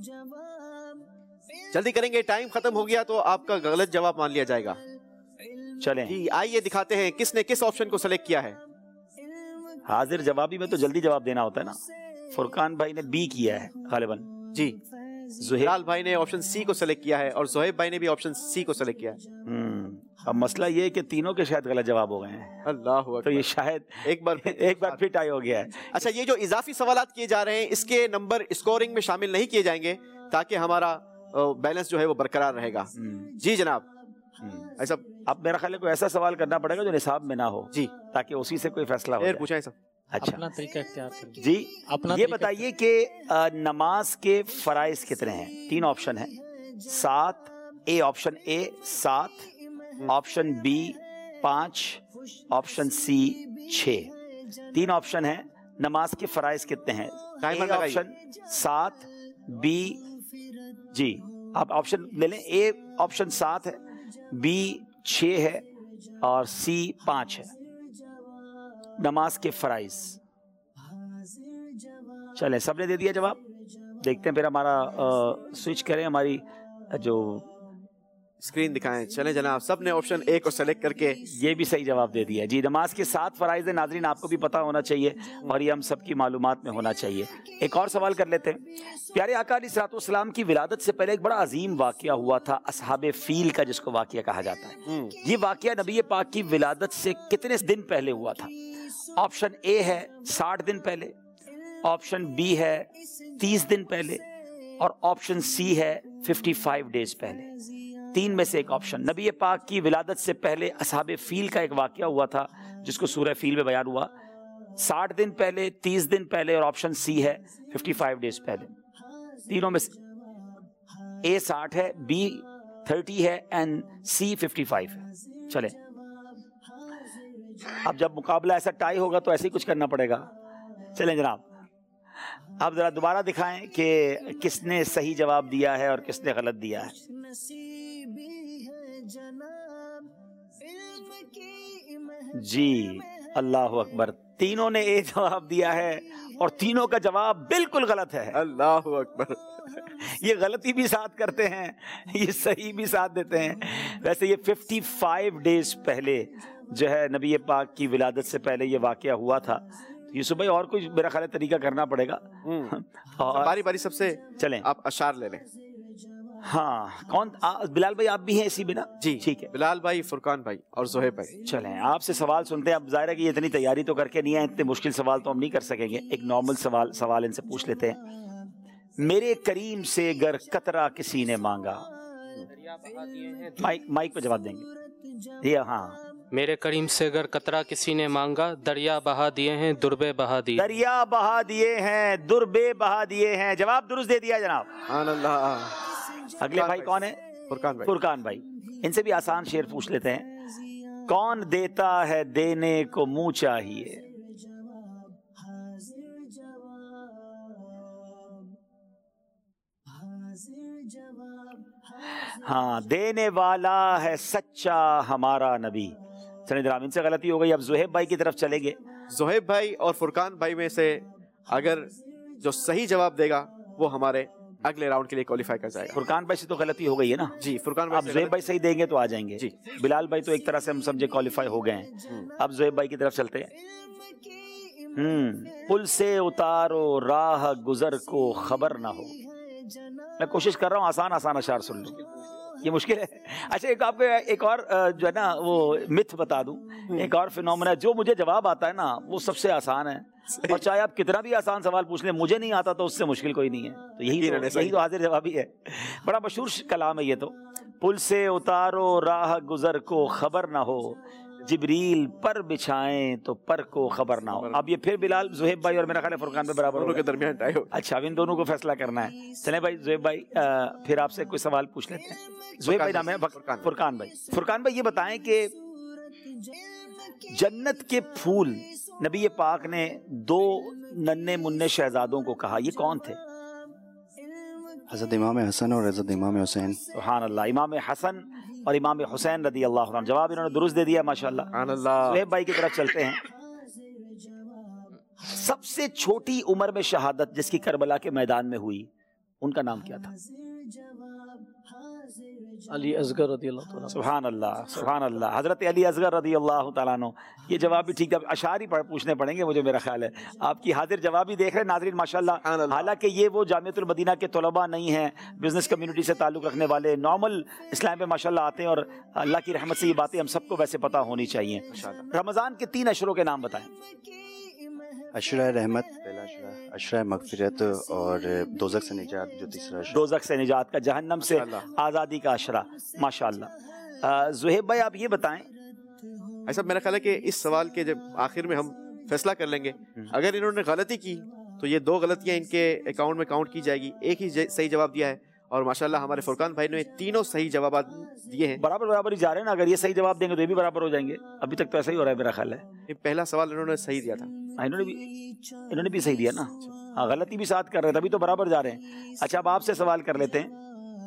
Speaker 2: जल्दी करेंगे, टाइम खत्म हो गया तो आपका गलत जवाब मान लिया जाएगा।
Speaker 10: चलें
Speaker 2: जी आइए दिखाते हैं किसने किस ऑप्शन को सेलेक्ट किया है।
Speaker 10: हाजिर जवाबी में तो जल्दी जवाब देना होता है ना। फुरकान भाई ने बी किया है गालिबन।
Speaker 2: जी बिलाल भाई ने ऑप्शन सी को सेलेक्ट किया है और जोहेब भाई ने भी ऑप्शन सी को सेलेक्ट किया है।
Speaker 10: अब मसला ये है कि तीनों के शायद गलत जवाब हो गए हैं।
Speaker 2: अल्लाह हू
Speaker 10: तो ये शायद एक बार फिर टाई हो गया है।
Speaker 2: अच्छा, ये जो इजाफी सवालात किए जा रहे हैं इसके नंबर स्कोरिंग में शामिल नहीं किए जाएंगे ताकि हमारा बैलेंस जो है वो बरकरार रहेगा। जी जनाब, ऐसा
Speaker 10: अब मेरा ख्याल है कोई ऐसा सवाल करना पड़ेगा जो निसाब में ना हो
Speaker 2: जी,
Speaker 10: ताकि उसी से कोई फैसला हो।
Speaker 2: पूछा ऐसा।
Speaker 10: अच्छा,
Speaker 3: अपना तरीका इख्तियार करिए।
Speaker 10: जी
Speaker 3: अपना
Speaker 10: ये बताइए कि नमाज के फराइज कितने हैं? 3 ऑप्शन है। 7 A, option A 7, option B 5, option C 6। 3 option है। नमाज के फराइज कितने हैं? ए ऑप्शन 7, बी, जी आप ऑप्शन ले लें। ए ऑप्शन 7 है, बी 6 है और सी 5 है। नमाज के फराइज। चलें, सबने दे दिया जवाब। देखते हैं फिर हमारा स्विच करें, हमारी जो
Speaker 2: स्क्रीन दिखाएं। चलें जनाब, सबने ऑप्शन ए को सेलेक्ट करके
Speaker 10: ये भी सही जवाब दे दिया। जी, नमाज के 7 फराइज है नाज़रीन, आपको भी पता होना चाहिए और ये हम सबकी मालूमात में होना चाहिए। एक और सवाल कर लेते हैं। प्यारे आका अलैहिस्सलाम की विलादत से पहले एक बड़ा अजीम वाक़या हुआ था, असहाबे फील का, जिसको वाक़या कहा जाता है। ये वाक़या नबी पाक की विलादत से कितने दिन पहले हुआ था? ऑप्शन ए है 60 दिन पहले, ऑप्शन बी है 30 दिन पहले और ऑप्शन सी है 55 डेज पहले। 3 में से एक ऑप्शन। नबी पाक की विलादत से पहले असहाबे फील का एक वाक़या हुआ था जिसको सूरह फील में बयान हुआ। 60 दिन पहले, 30 दिन पहले और ऑप्शन सी है 55 डेज पहले। तीनों में से ए 60 है, बी 30 है एंड सी 55 है। चले, अब जब मुकाबला ऐसा टाई होगा तो ऐसे ही कुछ करना पड़ेगा। चलें जनाब, अब जरा दोबारा दिखाएं कि किसने सही जवाब दिया है और किसने गलत दिया है। जी अल्लाह अकबर, तीनों ने ए जवाब दिया है और तीनों का जवाब बिल्कुल गलत है।
Speaker 2: अल्लाह अकबर।
Speaker 10: ये गलती भी साथ करते हैं, ये सही भी साथ देते हैं। वैसे ये 55 डेज पहले जो है नबी पाक की विलादत से पहले ये वाक़या हुआ था। यूसुफ भाई और कुछ मेरा ख्याल तरीका करना पड़ेगा।
Speaker 2: और बारी बारी सबसे
Speaker 10: चलें,
Speaker 2: आप अशार ले लें।
Speaker 10: हाँ, कौन बिलाल भाई आप भी हैं इसी बिना?
Speaker 2: जी
Speaker 10: ठीक है,
Speaker 2: बिलाल भाई, फुरकान भाई और जोहेब भाई।
Speaker 10: चलें आपसे सवाल सुनते हैं। अब जाहिर है कि इतनी तैयारी तो करके नहीं है, इतने मुश्किल सवाल तो हम नहीं कर सकेंगे। एक नॉर्मल सवाल इनसे पूछ लेते हैं। मेरे करीम से गर कतरा किसी ने मांगा। माइक पे जवाब देंगे। ये हाँ,
Speaker 3: मेरे करीम से अगर कतरा किसी ने मांगा, दरिया बहा दिए हैं दुर्बे बहा दिए।
Speaker 10: दरिया बहा दिए हैं दुर्बे बहा दिए हैं। जवाब दुरुस्त दे दिया जनाब।
Speaker 2: अल्लाह।
Speaker 10: अगले भाई कौन है?
Speaker 2: फुरकान भाई।
Speaker 10: फुरकान भाई, इनसे भी आसान शेर पूछ लेते हैं। कौन देता है देने को मुंह चाहिए? हाँ, देने वाला है सच्चा हमारा नबी। चलिए जनाब, इनसे गलती हो गई। अब जोहेब भाई की तरफ चलेंगे।
Speaker 2: जोहेब भाई और फुरकान भाई में से अगर जो सही जवाब देगा वो हमारे अगले राउंड के लिए क्वालिफाई कर जाएगा।
Speaker 10: फुरकान भाई से तो गलती हो गई है ना?
Speaker 2: जी, फुरकान भाई।
Speaker 10: अब जोहेब भाई सही देंगे तो आ जाएंगे।
Speaker 2: जी,
Speaker 10: बिलाल भाई तो एक तरह से हम समझे क्वालिफाई हो गए हैं। अब जोहेब भाई की तरफ चलते हैं। पुल से उतारो राह गुजर को खबर ना हो। मैं कोशिश कर रहा हूँ आसान आसान अशार सुन लो, ये मुश्किल है। अच्छा, एक आपको एक और जो है ना वो मिथ बता दूं। एक और फिनोमेना जो मुझे जवाब आता है ना वो सबसे आसान है, और चाहे आप कितना भी आसान सवाल पूछ लें, मुझे नहीं आता तो उससे मुश्किल कोई नहीं है। तो यही तो हाजिर जवाबी है। बड़ा मशहूर कलाम है ये तो। पुल से उतारो राह गुजर को खबर ना हो, जिब्रील पर बिछाएं तो पर को खबर ना हो। अब ये फिर बिलाल, जोहेब भाई और मेरा ख्याल है फुरकान में बराबर
Speaker 2: के दरमियान टाई हो।
Speaker 10: अच्छा, अब इन दोनों को फैसला करना है। चले भाई, जोहेब भाई फिर आपसे कोई सवाल पूछ लेते हैं। जोहेब भाई नाम है, फुरकान भाई। फुरकान भाई ये बताएं कि जन्नत के फूल नबी पाक ने 2 नन्हे मुन्ने शहजादों को कहा, ये कौन थे?
Speaker 4: हज़रत इमाम हसन और हज़रत इमाम हुसैन।
Speaker 10: सुभान अल्लाह, इमाम हसन और इमाम हुसैन रदी अल्लाह अन्हुम। जवाब इन्होंने दुरुस्त दे दिया माशाल्लाह। सुहेब भाई की तरफ चलते हैं। सबसे छोटी उम्र में शहादत जिसकी करबला के मैदान में हुई, उनका नाम क्या था?
Speaker 5: अली असगर रदी अल्लाह तआला।
Speaker 10: सुभान अल्लाह, सुभान अल्लाह, हजरत अली असगर रदी अल्लाह तआला अन्हु। ये जवाब भी ठीक है, अशार ही पूछने पड़ेंगे मुझे, मेरा ख्याल है। आपकी हाजिर जवाब ही देख रहे हैं नाज़रीन माशाल्लाह। हालांकि ये वो जामियतुल मदीना के तलबा नहीं हैं, बिजनेस कम्युनिटी से ताल्लुक़ रखने वाले, नॉर्मल इस्लाम पे माशाल्लाह आते हैं, और अल्लाह की रहमत से ये बातें हम सबको वैसे पता होनी चाहिए। रमज़ान के 3 अशरों के नाम बताएं।
Speaker 4: अशरा रहमत पहला अशरा, अशरा मगफिरत, और दोज़ख से निजात जो तीसरा अशरा।
Speaker 10: दोज़ख से निजात का, जहन्नम से आज़ादी का अशरा, माशाअल्लाह। ज़ुहैब भाई आप ये बताएं।
Speaker 2: ऐसा मेरा ख्याल है कि इस सवाल के जब आखिर में हम फैसला कर लेंगे, अगर इन्होंने गलती की तो ये 2 गलतियां इनके अकाउंट में काउंट की जाएगी। एक ही सही जवाब दिया है, और माशाल्लाह हमारे फुरकान भाई ने तीनों सही जवाब दिए हैं।
Speaker 10: बराबर बराबर ही जा रहे हैं ना, अगर ये सही जवाब देंगे तो ये भी बराबर हो जाएंगे। अभी तक तो ऐसा ही हो रहा है मेरा ख्याल है।
Speaker 2: ये पहला सवाल इन्होंने सही दिया था।
Speaker 10: इन्होंने भी सही दिया ना, हाँ, गलती भी साथ कर रहे थे, अभी तो बराबर जा रहे हैं। अच्छा, अब आपसे सवाल कर लेते हैं।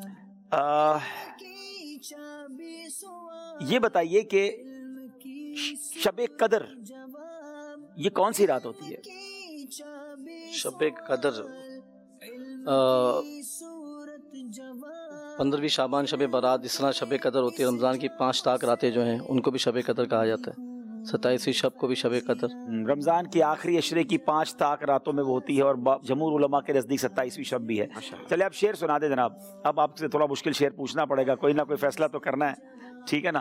Speaker 10: ये बताइए कि शब कदर ये कौन सी रात होती है?
Speaker 5: शब कदर 15वीं शाबान, शब बारात, इस तरह शब कदर होती है। रमज़ान की 5 ताक रातें जो हैं उनको भी शब कदर कहा जाता है। 27वीं शब को भी शब कदर।
Speaker 10: रमज़ान की आखिरी अशरे की 5 ताक रातों में वो होती है, और जमहूर उलमा के नज़दीक 27वीं शब भी है। चलिए आप शेर सुना दे जनाब। अब आपसे थोड़ा मुश्किल शेर पूछना पड़ेगा, कोई ना कोई फैसला तो करना है, ठीक है ना?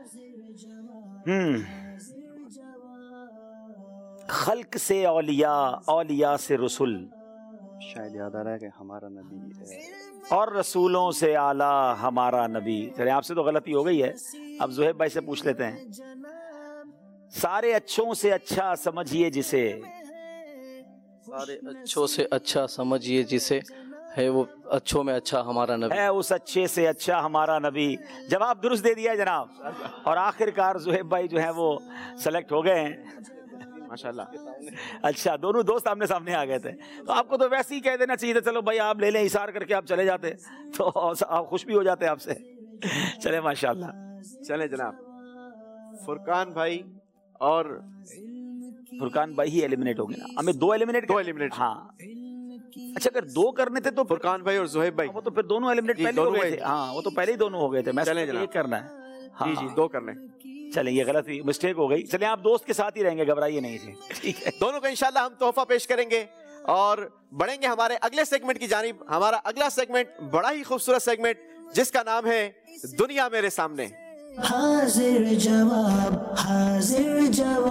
Speaker 10: खल्क से औलिया, औलिया से रसूल,
Speaker 4: शायद याद आ रहा है कि हमारा नबी
Speaker 10: और रसूलों से आला हमारा नबी। चलिए आपसे तो गलती हो गई है, अब ज़ुहैब भाई से पूछ लेते हैं। सारे अच्छों से अच्छा समझिए जिसे,
Speaker 5: सारे अच्छों से अच्छा समझिए जिसे, है वो अच्छों में अच्छा हमारा नबी,
Speaker 10: है उस अच्छे से अच्छा हमारा नबी। जवाब दुरुस्त दे दिया जनाब, और आखिरकार ज़ुहैब भाई जो है वो सेलेक्ट हो गए हैं माशाल्लाह। अच्छा, दोनों दोस्त आमने सामने आ गए थे, तो आपको तो वैसे ही कह देना चाहिए था, चलो भाई आप ले लें, इशार करके आप चले जाते तो आप खुश भी हो जाते आपसे। चले माशाल्लाह।
Speaker 2: चले जनाब, फुरकान भाई और
Speaker 10: फुरकान भाई ही एलिमिनेट हो गए ना, हमें 2 एलिमिनेट। हाँ, अच्छा, अगर 2 करने थे तो
Speaker 2: फुरकान भाई और ज़ुहैब भाई,
Speaker 10: वो तो फिर दोनों एलिमिनेट पहले हो गए थे। हाँ, वो तो पहले ही दोनों हो गए थे। मैं ये करना है। हाँ,
Speaker 2: जी 2 करने।
Speaker 10: चलें, ये गलत हुई, मिस्टेक हो गई। चलें, आप दोस्त के साथ ही रहेंगे, घबराइए नहीं थी, ठीक है?
Speaker 2: दोनों को इंशाल्लाह हम तोहफा पेश करेंगे और बढ़ेंगे हमारे अगले सेगमेंट की जानिब। हमारा अगला सेगमेंट बड़ा ही खूबसूरत सेगमेंट, जिसका नाम है दुनिया मेरे सामने।
Speaker 11: हाजिर जवाब, हाजिर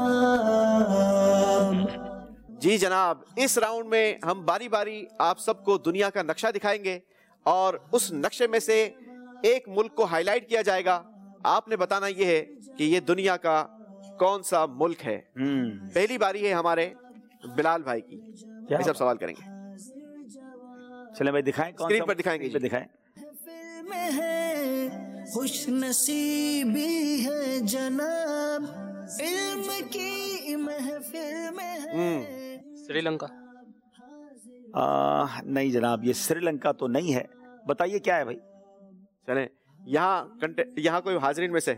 Speaker 11: जवाब।
Speaker 2: जी जनाब, इस राउंड में हम बारी बारी आप सबको दुनिया का नक्शा दिखाएंगे, और उस नक्शे में से एक मुल्क को हाईलाइट किया जाएगा। आपने बताना ये है कि ये दुनिया का कौन सा मुल्क है। पहली बारी है हमारे बिलाल भाई की, ये सब सवाल करेंगे।
Speaker 10: चलें भाई, दिखाएं,
Speaker 2: स्क्रीन पर दिखाएंगे जी।
Speaker 10: दिखाएं।
Speaker 11: खुश नसीबी है जनाब, इल्म की महफिल में है।
Speaker 3: श्रीलंका।
Speaker 10: नहीं जनाब, ये श्रीलंका तो नहीं है। बताइए क्या है भाई?
Speaker 2: चलें, यहाँ कोई हाजरीन में से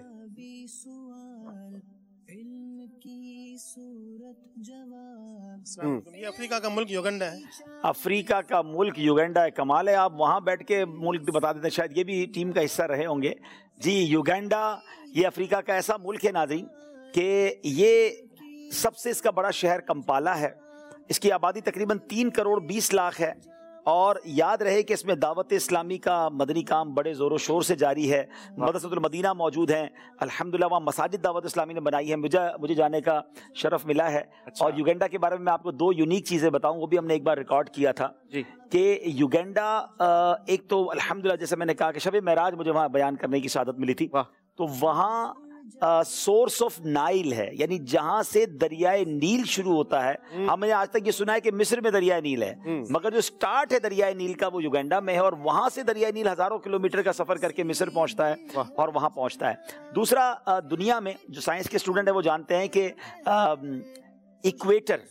Speaker 12: ये अफ्रीका का मुल्क युगांडा है।
Speaker 10: अफ्रीका का मुल्क युगांडा है। कमाल है, आप वहाँ बैठ के मुल्क बता देते, शायद ये भी टीम का हिस्सा रहे होंगे। जी, युगांडा ये अफ्रीका का ऐसा मुल्क है नाज़रीन कि ये सबसे इसका बड़ा शहर कंपाला है। इसकी आबादी तकरीबन 3 करोड़ 20 लाख है, और याद रहे कि इसमें दावत इस्लामी का मदनी काम बड़े ज़ोरों शोर से जारी है। मदरसतुल मदीना मौजूद हैं, अल्हम्दुलिल्लाह वहाँ मसाजिद दावत इस्लामी ने बनाई है, मुझे जाने का शरफ मिला है। अच्छा। और युगांडा के बारे में मैं आपको 2 यूनिक चीज़ें बताऊँ, वो भी हमने एक बार रिकॉर्ड किया था कि युगांडा एक तो अल्हम्दुलिल्लाह जैसे मैंने कहा कि शब मेराज मुझे वहाँ बयान करने की शहादत मिली थी, तो वहाँ सोर्स ऑफ नाइल है, यानी जहां से दरियाए नील शुरू होता है। हमने आज तक ये सुना है कि मिस्र में दरियाए नील है, मगर जो स्टार्ट है दरियाए नील का वो युगांडा में है, और वहां से दरियाए नील हजारों किलोमीटर का सफर करके मिस्र पहुंचता है और वहां पहुंचता है। दूसरा, दुनिया में जो साइंस के स्टूडेंट है वो जानते हैं कि इक्वेटर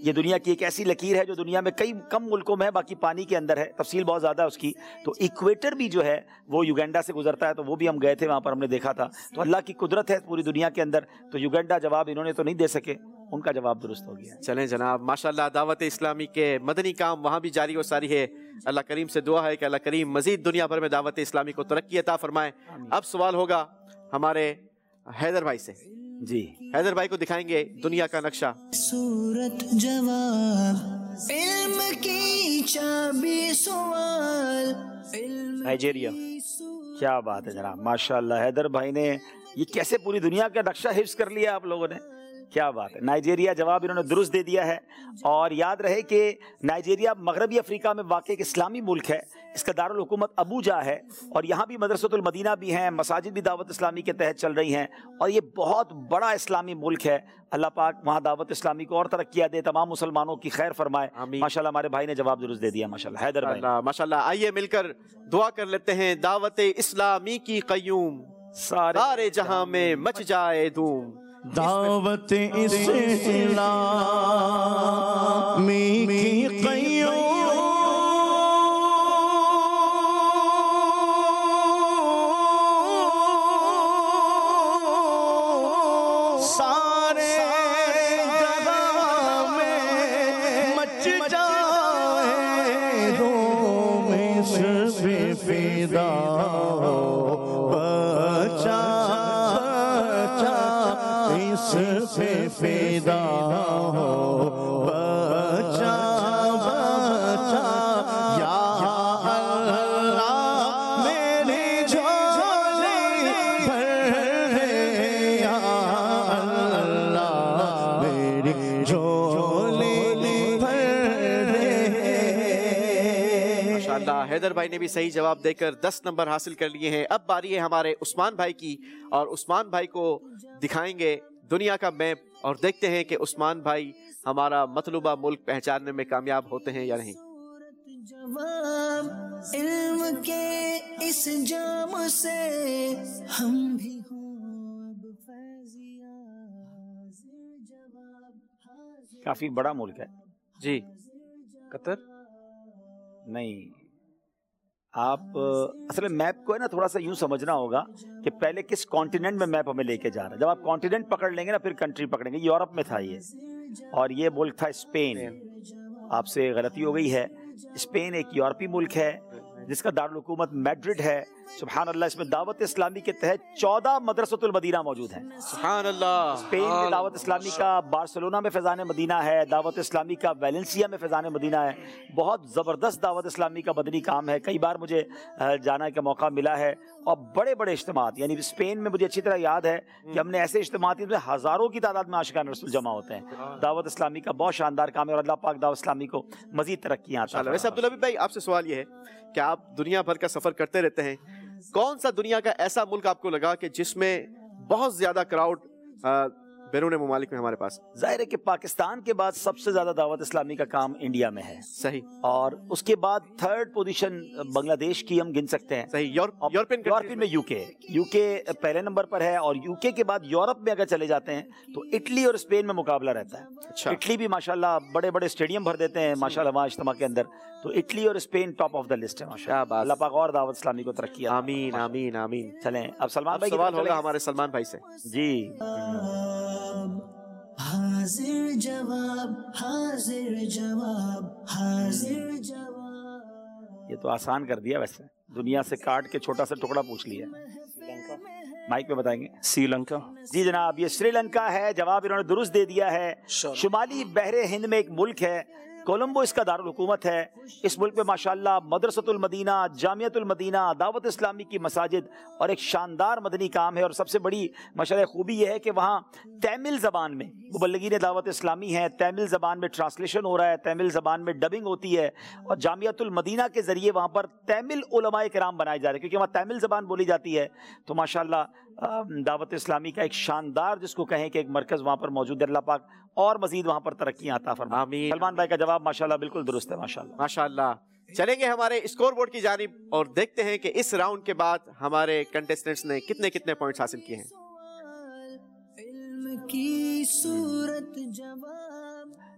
Speaker 10: یہ دنیا کی ایک ایسی لکیر ہے جو دنیا میں کئی کم ملکوں میں ہے، باقی پانی کے اندر ہے، تفصیل بہت زیادہ ہے اس کی. تو ایکویٹر بھی جو ہے وہ یوگینڈا سے گزرتا ہے، تو وہ بھی ہم گئے تھے وہاں پر، ہم نے دیکھا تھا. تو اللہ کی قدرت ہے پوری دنیا کے اندر. تو یوگینڈا جواب انہوں نے تو نہیں دے سکے، ان کا جواب درست ہو گیا.
Speaker 1: چلیں جناب، ماشاءاللہ دعوت اسلامی کے مدنی کام وہاں بھی جاری و ساری ہے. اللہ کریم سے دعا ہے کہ اللہ کریم مزید دنیا بھر میں دعوت اسلامی کو ترقی عطا فرمائے. اب سوال ہوگا ہمارے حیدر بھائی سے.
Speaker 10: جی
Speaker 1: حیدر بھائی کو دکھائیں گے دنیا کا نقشہ.
Speaker 11: صورت جواب علم کی چابی سوال.
Speaker 10: نائجیریا. کیا بات ہے جناب، ماشاءاللہ حیدر بھائی نے یہ کیسے پوری دنیا کا نقشہ حفظ کر لیا آپ لوگوں نے، کیا بات ہے. نائجیریا جواب انہوں نے درست دے دیا ہے. اور یاد رہے کہ نائجیریا مغربی افریقہ میں واقع ایک اسلامی ملک ہے. اس کا دارالحکومت ابوجا ہے، اور یہاں بھی مدرسۃ المدینہ بھی ہیں، مساجد بھی دعوت اسلامی کے تحت چل رہی ہیں، اور یہ بہت بڑا اسلامی ملک ہے. اللہ پاک وہاں دعوت اسلامی کو اور ترقیاں دے، تمام مسلمانوں کی خیر فرمائے. ماشاءاللہ ہمارے بھائی نے جواب درست دے دیا ماشاءاللہ حیدر بھائی.
Speaker 1: ماشاءاللہ. آئیے مل کر دعا کر لیتے ہیں. دعوت اسلامی کی قیوم سارے جہاں میں مچ جائے دھوم.
Speaker 13: دعوت اسلامی کی قیوم سارے جہاں میں مچ جائے دھوم. اس پہ فدا ہو بچا اس پہ فدا ہو بچا بچا یا اللہ میری جھولی بھر دے یا اللہ میری جھولی بھر دے.
Speaker 1: ماشاءاللہ حیدر بھائی نے بھی صحیح جواب دے کر 10 نمبر حاصل کر لیے ہیں. اب باری ہے ہمارے عثمان بھائی کی، اور عثمان بھائی کو دکھائیں گے دنیا کا میپ، اور دیکھتے ہیں کہ عثمان بھائی ہمارا مطلوبہ ملک پہچاننے میں کامیاب ہوتے ہیں یا نہیں.
Speaker 11: جواب علم کے اس جام سے ہم بھی ہوں اب فیضیاں.
Speaker 10: کافی بڑا ملک ہے.
Speaker 1: جی قطر
Speaker 10: نہیں، آپ اصل میپ کو ہے نا تھوڑا سا یوں سمجھنا ہوگا کہ پہلے کس کانٹیننٹ میں میپ ہمیں لے کے جا رہا ہے. جب آپ کانٹیننٹ پکڑ لیں گے نا پھر کنٹری پکڑیں گے. یورپ میں تھا یہ، اور یہ ملک تھا اسپین. آپ سے غلطی ہو گئی ہے. اسپین ایک یورپی ملک ہے جس کا دارالحکومت میڈرڈ ہے. سبحان اللہ، اس میں دعوت اسلامی کے تحت 14 مدرسۃ المدینہ موجود ہیں.
Speaker 1: سبحان اللہ.
Speaker 10: اسپین میں دعوت اسلامی کا بارسلونا میں فیضان مدینہ ہے، دعوت اسلامی کا ویلنسیا میں فیضان مدینہ ہے. بہت زبردست دعوت اسلامی کا مدنی کام ہے. کئی بار مجھے جانے کا موقع ملا ہے، اور بڑے بڑے اجتماعات، یعنی اسپین میں مجھے اچھی طرح یاد ہے کہ ہم نے ایسے اجتماعات میں ہزاروں کی تعداد میں عاشقان رسول جمع ہوتے ہیں. دعوت اسلامی کا بہت شاندار کام ہے، اور اللہ پاک دعوت اسلامی کو مزید ترقیاں عطا فرمائے.
Speaker 1: ویسے عبدالحبیب بھائی آپ سے سوال یہ ہے کہ آپ دنیا بھر کا سفر کرتے رہتے ہیں، کون سا دنیا کا ایسا ملک آپ کو لگا کہ جس میں بہت زیادہ کراؤڈ بیرون ممالک میں ہمارے پاس؟
Speaker 10: ظاہر ہے کہ پاکستان کے بعد سب سے زیادہ دعوت اسلامی کا کام انڈیا میں ہے.
Speaker 1: صحیح.
Speaker 10: اور اس کے بعد 3rd پوزیشن بنگلہ دیش کی ہم گن سکتے ہیں.
Speaker 1: صحیح. یورپین
Speaker 10: میں یو کے پہلے نمبر پر ہے، اور یو کے بعد یورپ میں اگر چلے جاتے ہیں تو اٹلی اور اسپین میں مقابلہ رہتا ہے.
Speaker 1: اچھا.
Speaker 10: اٹلی بھی ماشاءاللہ بڑے بڑے اسٹیڈیم بھر دیتے ہیں ماشاءاللہ وہاں اجتماع کے اندر. تو اٹلی اور Spain top of the list ہے ماشاءاللہ. اللہ پاک اور دعوت اسلامی کو ترقی.
Speaker 1: آمین آمین آمین.
Speaker 10: چلیں اب سلمان بھائی
Speaker 1: سوال ہوگا ہمارے سلمان بھائی سے.
Speaker 10: جی
Speaker 11: حاضر جواب حاضر جواب حاضر جواب.
Speaker 10: یہ تو آسان کر دیا، ویسے دنیا سے کاٹ کے چھوٹا سا ٹکڑا پوچھ لیا. مائک پہ بتائیں گے.
Speaker 8: سری لنکا.
Speaker 10: جی جناب، یہ سری لنکا ہے. جواب انہوں نے درست دے دیا ہے. شمالی بحر ہند میں ایک ملک ہے، کولمبو اس کا دارالحکومت ہے. اس ملک میں ماشاءاللہ مدرسۃ المدینہ، جامعۃ المدینہ، دعوت اسلامی کی مساجد اور ایک شاندار مدنی کام ہے. اور سب سے بڑی ماشاءاللہ خوبی یہ ہے کہ وہاں تامل زبان میں مبلغین دعوت اسلامی ہیں، تامل زبان میں ٹرانسلیشن ہو رہا ہے، تامل زبان میں ڈبنگ ہوتی ہے، اور جامعۃ المدینہ کے ذریعے وہاں پر تامل علماء کرام بنائے جا رہے ہیں کیونکہ وہاں تامل زبان بولی جاتی ہے. تو ماشاءاللہ دعوت اسلامی کا ایک شاندار جس کو کہیں کہ ایک مرکز وہاں پر موجود ہے. اللہ پاک اور مزید وہاں پر ترقیاں عطا فرمائے.
Speaker 1: آمین.
Speaker 10: سلمان بھائی کا جواب ماشاءاللہ بالکل درست ہے. ماشاءاللہ
Speaker 1: ماشاءاللہ. چلیں گے ہمارے اسکور بورڈ کی جانب اور دیکھتے ہیں کہ اس راؤنڈ کے بعد ہمارے کنٹیسٹنٹس نے کتنے کتنے پوائنٹس حاصل کیے ہیں.
Speaker 11: علم کی صورت جواب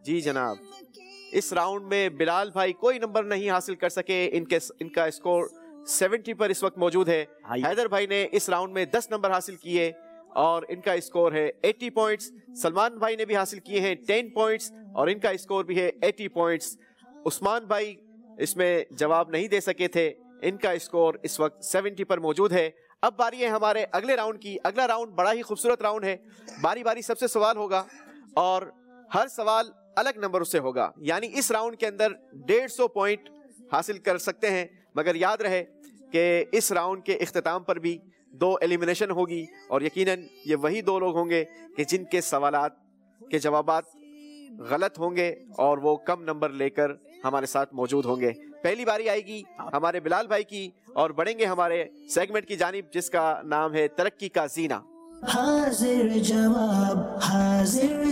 Speaker 1: जी जनाब, इस राउंड में बिलाल भाई कोई नंबर नहीं हासिल कर सके। इनका स्कोर 70 पर इस वक्त मौजूद है। हैदर भाई ने इस राउंड में 10 नंबर हासिल किए और इनका स्कोर है 80 पॉइंट्स। सलमान भाई ने भी हासिल किए हैं 10 पॉइंट्स और इनका स्कोर भी है 80 पॉइंट्स। उस्मान भाई इसमें जवाब नहीं दे सके थे, इनका स्कोर इस वक्त 70 पर मौजूद है। अब बारी है हमारे अगले राउंड की। अगला राउंड बड़ा ही खूबसूरत राउंड है। बारी बारी सबसे सवाल होगा और हर सवाल अलग नंबर से होगा, यानी इस राउंड के अंदर 150 पॉइंट हासिल कर सकते हैं। मगर याद रहे कि इस राउंड के इख्तिताम पर भी 2 एलिमिनेशन होगी और यकीनन ये वही 2 लोग होंगे कि जिनके सवालात के जवाबात गलत होंगे और वो कम नंबर लेकर हमारे साथ मौजूद होंगे। पहली बारी आएगी हमारे बिलाल भाई की और बढ़ेंगे हमारे सेगमेंट की जानिब जिसका नाम है तरक्की का जीना।
Speaker 11: हाजिर जवाब, हाजिर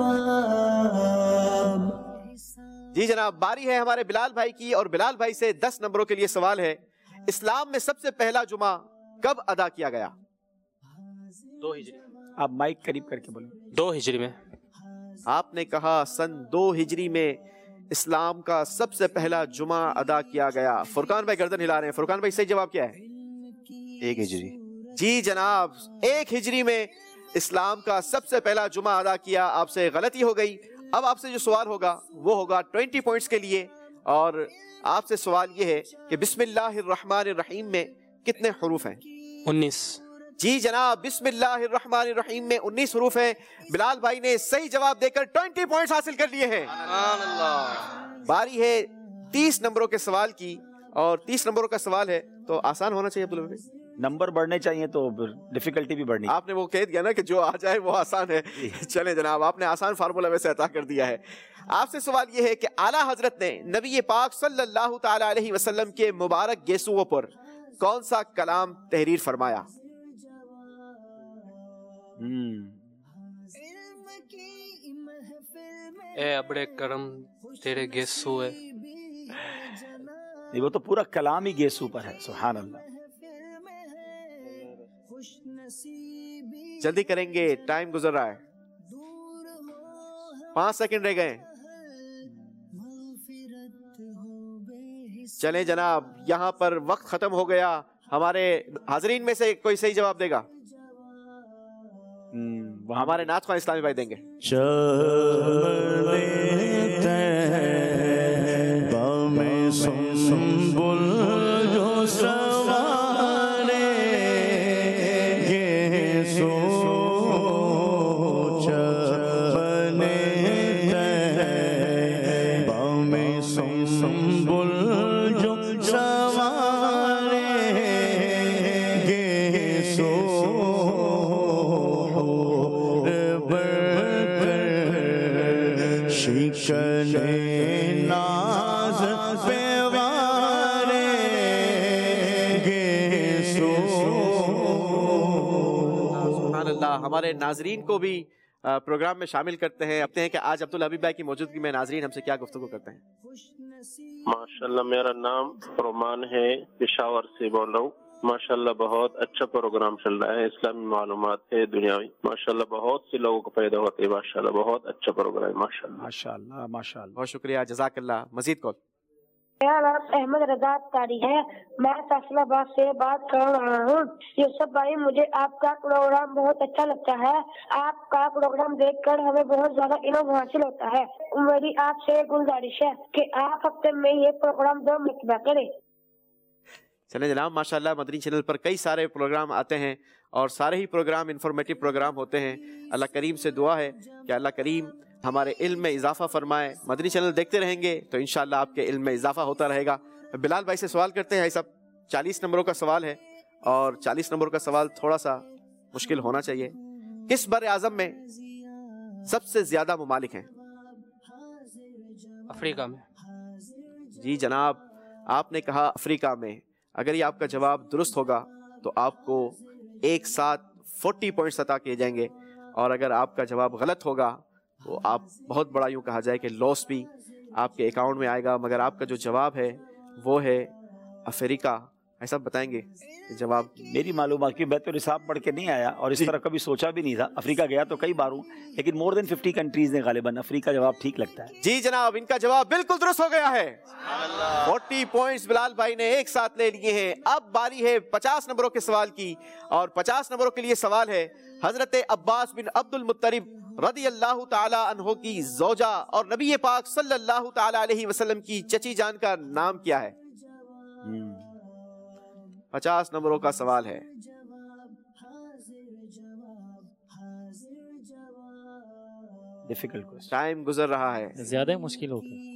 Speaker 11: जवाब।
Speaker 1: जी जनाब, बारी है हमारे बिलाल भाई की और बिलाल भाई से 10 नंबरों के लिए सवाल है। इस्लाम में सबसे पहला जुमा कब अदा किया गया?
Speaker 3: 2 हिजरी।
Speaker 10: आप माइक करीब करके बोलें।
Speaker 3: 2 हिजरी में।
Speaker 1: आपने कहा सन 2 हिजरी में इस्लाम का सबसे पहला जुमा अदा किया गया। फुरकान भाई गर्दन हिला रहे हैं। फुरकान भाई सही जवाब क्या है?
Speaker 4: 1 हिजरी।
Speaker 1: जी जनाब, 1 हिजरी में इस्लाम का सबसे पहला जुमा अदा किया। आपसे गलती हो गई। अब आपसे जो सवाल होगा वो होगा 20 पॉइंट्स के लिए और आपसे सवाल ये है कि बिस्मिल्लाहिर्रहमानिर्रहीम में कितने हुरूफ हैं?
Speaker 3: 19।
Speaker 1: जी जनाब, बिस्मिल्लाहिर्रहमानिर्रहीम में 19 हुरूफ हैं। बिलाल भाई ने सही जवाब देकर 20 पॉइंट्स हासिल कर लिए हैं। बारी है 30 नंबरों के सवाल की और 30 नंबरों का सवाल है तो आसान होना चाहिए अब्दुल भाई।
Speaker 10: नंबर बढ़ने चाहिए तो डिफिकल्टी भी बढ़नी।
Speaker 1: आपने वो कह दिया ना कि जो आ जाए वो आसान है। चले जनाब, आपने आसान फार्मूला वैसे अता कर दिया है। आपसे सवाल ये है कि आला हजरत ने नबी पाक सल्लल्लाहु ताला अलैहि वसल्लम के मुबारक गेसुओं पर कौन सा कलाम तहरीर फरमाया?
Speaker 3: ए अबड़े करम तेरे गेसू है।
Speaker 10: वो तो पूरा कलाम ही गेसू पर है। सुभान अल्लाह।
Speaker 1: जल्दी करेंगे, टाइम गुजर रहा है। 5 सेकंड रह गए। चले जनाब, यहाँ पर वक्त खत्म हो गया। हमारे हाजरीन में से कोई सही जवाब देगा? वो हमारे नाथ ख्वाह इस्लामी भाई देंगे। हमारे नाजरीन को भी प्रोग्राम में शामिल करते हैं। अपने हैं कि आज अब्दुल हबीब भाई की मौजूदगी में नाजरीन हमसे क्या गुफ्तगू करते हैं।
Speaker 14: माशाल्लाह, मेरा नाम रोमान है, पेशावर से बोल रहा हूँ। माशाल्लाह बहुत अच्छा प्रोग्राम चल रहा है, इस्लामी मालूमात है दुनियावी। माशाल्लाह बहुत से लोगों को पैदा होते हैं। माशाल्लाह बहुत अच्छा प्रोग्राम है। माशाल्लाह
Speaker 10: माशाल्लाह माशाल्लाह।
Speaker 1: बहुत शुक्रिया, जज़ाकल्लाह। मजीद कॉल।
Speaker 15: मेरा नाम अहमद रजा तारी है, मैं फैसलाबाद से बात कर रहा हूँ। यूसुफ भाई, मुझे आपका प्रोग्राम बहुत अच्छा लगता है। आपका प्रोग्राम देखकर हमें बहुत ज्यादा इल्म हासिल होता है। मेरी आपसे गुजारिश है कि आप हफ्ते में ये प्रोग्राम 2 मरतबा करें।
Speaker 1: चले जनाब, माशाल्लाह मदनी चैनल पर कई सारे प्रोग्राम आते हैं और सारे ही प्रोग्राम इंफॉर्मेटिव प्रोग्राम होते हैं। अल्लाह करीम से दुआ है कि अल्लाह करीम हमारे इल्म में इजाफा फरमाए। मदनी चैनल देखते रहेंगे तो इंशाल्लाह आपके इल्म में इजाफा होता रहेगा। बिलाल भाई से सवाल करते हैं। सब 40 नंबरों का सवाल है और 40 नंबरों का सवाल थोड़ा सा मुश्किल होना चाहिए। किस बर आज़म में सबसे ज्यादा ममालिक हैं?
Speaker 3: अफ्रीका में।
Speaker 1: जी जनाब, आपने कहा अफ्रीका में। अगर ये आपका जवाब दुरुस्त होगा तो आपको एक साथ 40 पॉइंट्स अता किए जाएंगे और अगर आपका जवाब गलत होगा तो आप बहुत बड़ा यूँ कहा जाए कि लॉस भी आपके अकाउंट में आएगा। मगर आपका जो जवाब है वो है अफ्रीका।
Speaker 2: ऐसा बताएंगे जवाब?
Speaker 10: मेरी मालूमात की, मैं तो निसाब पढ़ के नहीं आया और इस तरह कभी सोचा भी नहीं था। अफ्रीका गया तो कई बार हूँ, लेकिन मोर देन 50 कंट्रीज ने गालिबन अफ्रीका जवाब ठीक लगता है।
Speaker 2: जी जनाब, इनका जवाब बिल्कुल दुरुस्त हो गया है। 40 पॉइंट्स बिलाल भाई ने एक साथ ले लिए हैं। अब बारी है 50 नंबरों के सवाल की, और 50 नंबरों के लिए सवाल है हजरत अब्बास बिन अब्दुल मुत्तलिब रदी अल्लाह ताला अन्हो की ज़ौजा और नबी पाक सल्लल्लाहु ताला अलैहि वसल्लम की चची जान का नाम क्या है? 50 नंबरों का सवाल है।
Speaker 10: डिफिकल्ट क्वेश्चन,
Speaker 2: टाइम गुजर रहा है,
Speaker 3: ज्यादा मुश्किल हो गया।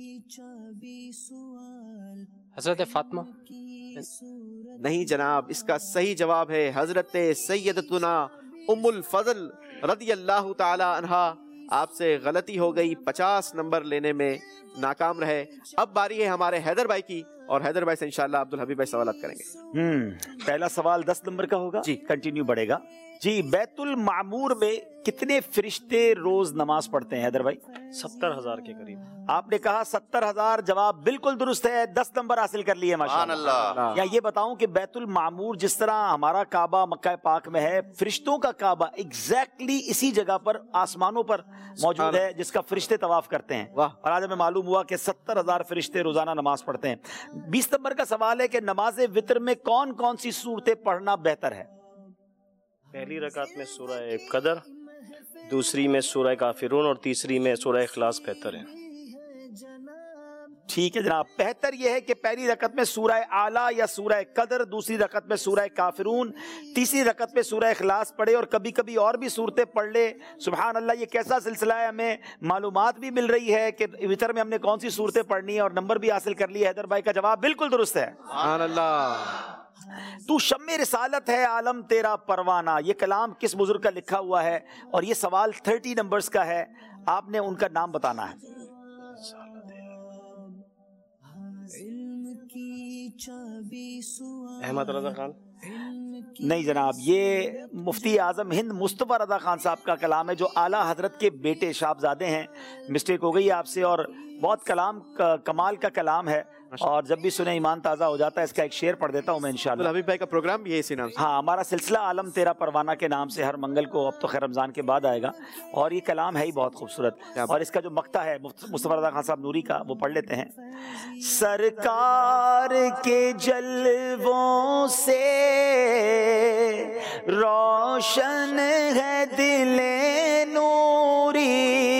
Speaker 3: हजरत फातिमा?
Speaker 2: नहीं जनाब, इसका सही जवाब है हजरत सैयदतुना उम्मुल फजल रदी अल्लाह ताला अन्हा। आपसे गलती हो गई, 50 नंबर लेने में नाकाम रहे। अब बारी है हमारे हैदर भाई की, और हैदर भाई से इंशाल्लाह अब्दुल हबीब भाई सवालात करेंगे।
Speaker 10: पहला सवाल 10 नंबर का होगा जी, कंटिन्यू बढ़ेगा जी। बैतुल मामूर में कितने फरिश्ते रोज नमाज पढ़ते हैं हैदर भाई?
Speaker 16: 70,000 के करीब।
Speaker 10: आपने कहा 70,000, जवाब बिल्कुल दुरुस्त है। 10 नंबर हासिल कर लिए माशाअल्लाह। या ये बताऊं कि बैतुल मामूर जिस तरह हमारा काबा मक्का पाक में है, फरिश्तों का काबा एग्जैक्टली इसी जगह पर आसमानों पर मौजूद है जिसका फरिश्ते तवाफ करते हैं। और आज हमें मालूम हुआ कि 70,000 फरिश्ते रोजाना नमाज पढ़ते हैं। 20 नंबर का सवाल है कि नमाज वितर में कौन कौन सी सूरतें पढ़ना बेहतर है?
Speaker 16: पहली रकात में सूरह कदर, दूसरी में सूरह काफिरून और तीसरी में सूरह इखलास बेहतर है।
Speaker 10: ठीक है जनाब, बेहतर यह है कि पहली रकत में सूरह आला या सूरह कदर, दूसरी रकत में सूरह काफिरून, तीसरी रकत में सूरह इखलास पढ़े और कभी कभी और भी सूरतें पढ़ ले। सुभान अल्लाह, ये कैसा सिलसिला है, हमें मालूमात भी मिल रही है कि वितर में हमने कौन सी सूरतें पढ़नी है, और नंबर भी हासिल कर लिया। हैदर भाई का जवाब बिल्कुल दुरुस्त है।
Speaker 2: सुभान अल्लाह।
Speaker 10: तू शम्मे रिसालत है आलम तेरा परवाना, ये कलाम किस बुजुर्ग का लिखा हुआ है? और ये सवाल 30 नंबर्स का है, आपने उनका नाम बताना है।
Speaker 16: अहमद रजा खान?
Speaker 10: नहीं जनाब, ये मुफ्ती आजम हिंद मुस्तफा रजा खान साहब का कलाम है, जो आला हजरत के बेटे साहबजादे हैं। मिस्टेक हो गई है आपसे, और बहुत कमाल का कलाम है, और जब भी सुने ईमान ताज़ा हो जाता है। इसका एक शेर पढ़ देता हूँ मैं इंशाअल्लाह।
Speaker 2: हबीब भाई का प्रोग्राम भी है इसी नाम से।
Speaker 10: हाँ, हमारा सिलसिला आलम तेरा परवाना के नाम से हर मंगल को, अब तो खैर रमज़ान के बाद आएगा, और ये कलाम है ही बहुत खूबसूरत। और इसका जो मक्ता है मुस्तफा रज़ा खान साहब नूरी का, वो पढ़ लेते हैं। सरकार के जलवों से रोशन है दिले नूरी,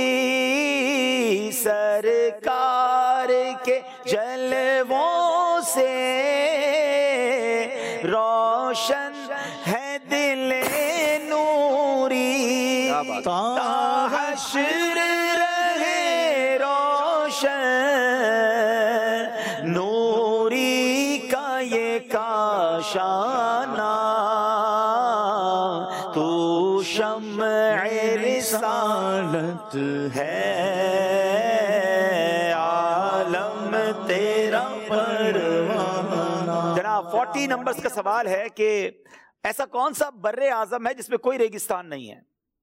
Speaker 10: सरकार के जलवों से रोशन है दिले नूरी, ताहश्र रहे रोशन नूरी का ये काशाना, तू शम्अ रिसालत है तेरा परवाना। जनाब 40 नंबर्स का सवाल है कि ऐसा कौन सा बर्रे आजम है जिसमें कोई रेगिस्तान नहीं है?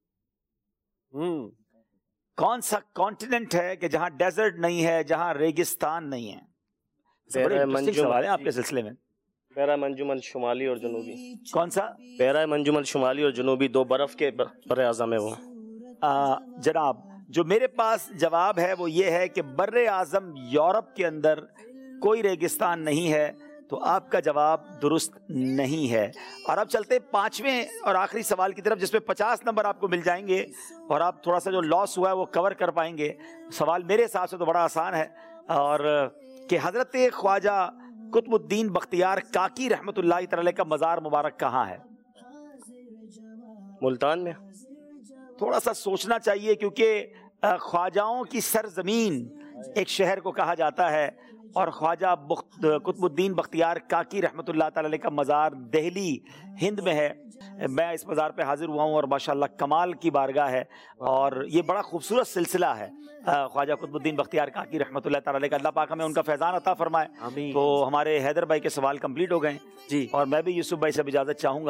Speaker 10: कौन सा कॉन्टिनेंट है कि जहां डेजर्ट नहीं है, जहां रेगिस्तान नहीं है? बड़े इंटरेस्टिंग सवाल है आपके सिलसिले में।
Speaker 16: बहरा मंजुमल शुमाली और जनूबी।
Speaker 10: कौन सा?
Speaker 16: बहरा मंजुमल शुमाली और जनूबी, 2 बर्फ के बर्रे आजम है वो।
Speaker 10: जनाब, जो मेरे पास जवाब है वो ये है कि बर्रे आजम यूरोप के अंदर कोई रेगिस्तान नहीं है, तो आपका जवाब दुरुस्त नहीं है। और अब चलते 5वें और आखिरी सवाल की तरफ, जिसमें 50 नंबर आपको मिल जाएंगे और आप थोड़ा सा जो लॉस हुआ है वो कवर कर पाएंगे। सवाल मेरे हिसाब से तो बड़ा आसान है, और कि हजरत ख्वाजा कुतुबुद्दीन बख्तियार काकी रहमतुल्लाह तआला का मज़ार मुबारक कहाँ है?
Speaker 16: मुल्तान में।
Speaker 10: थोड़ा सा सोचना चाहिए, क्योंकि ख्वाजाओं की सरजमीन एक शहर को कहा जाता है, और ख्वाजा कुतुबुद्दीन बख्तियार काकी रहमतुल्लाह तआला का मज़ार दिल्ली हिंद में है। मैं इस मज़ार पे हाजिर हुआ हूँ, और माशाअल्लाह कमाल की बारगाह है, और ये बड़ा खूबसूरत सिलसिला है। ख्वाजा कुतुबुद्दीन बख्तियार काकी रहमतुल्लाह तआला का, अल्लाह पाक हमें उनका फैज़ान अता फरमाए। तो हमारे हैदर भाई के सवाल कंप्लीट हो गए जी, और मैं भी यूसुफ भाई से इजाज़त चाहूँगा।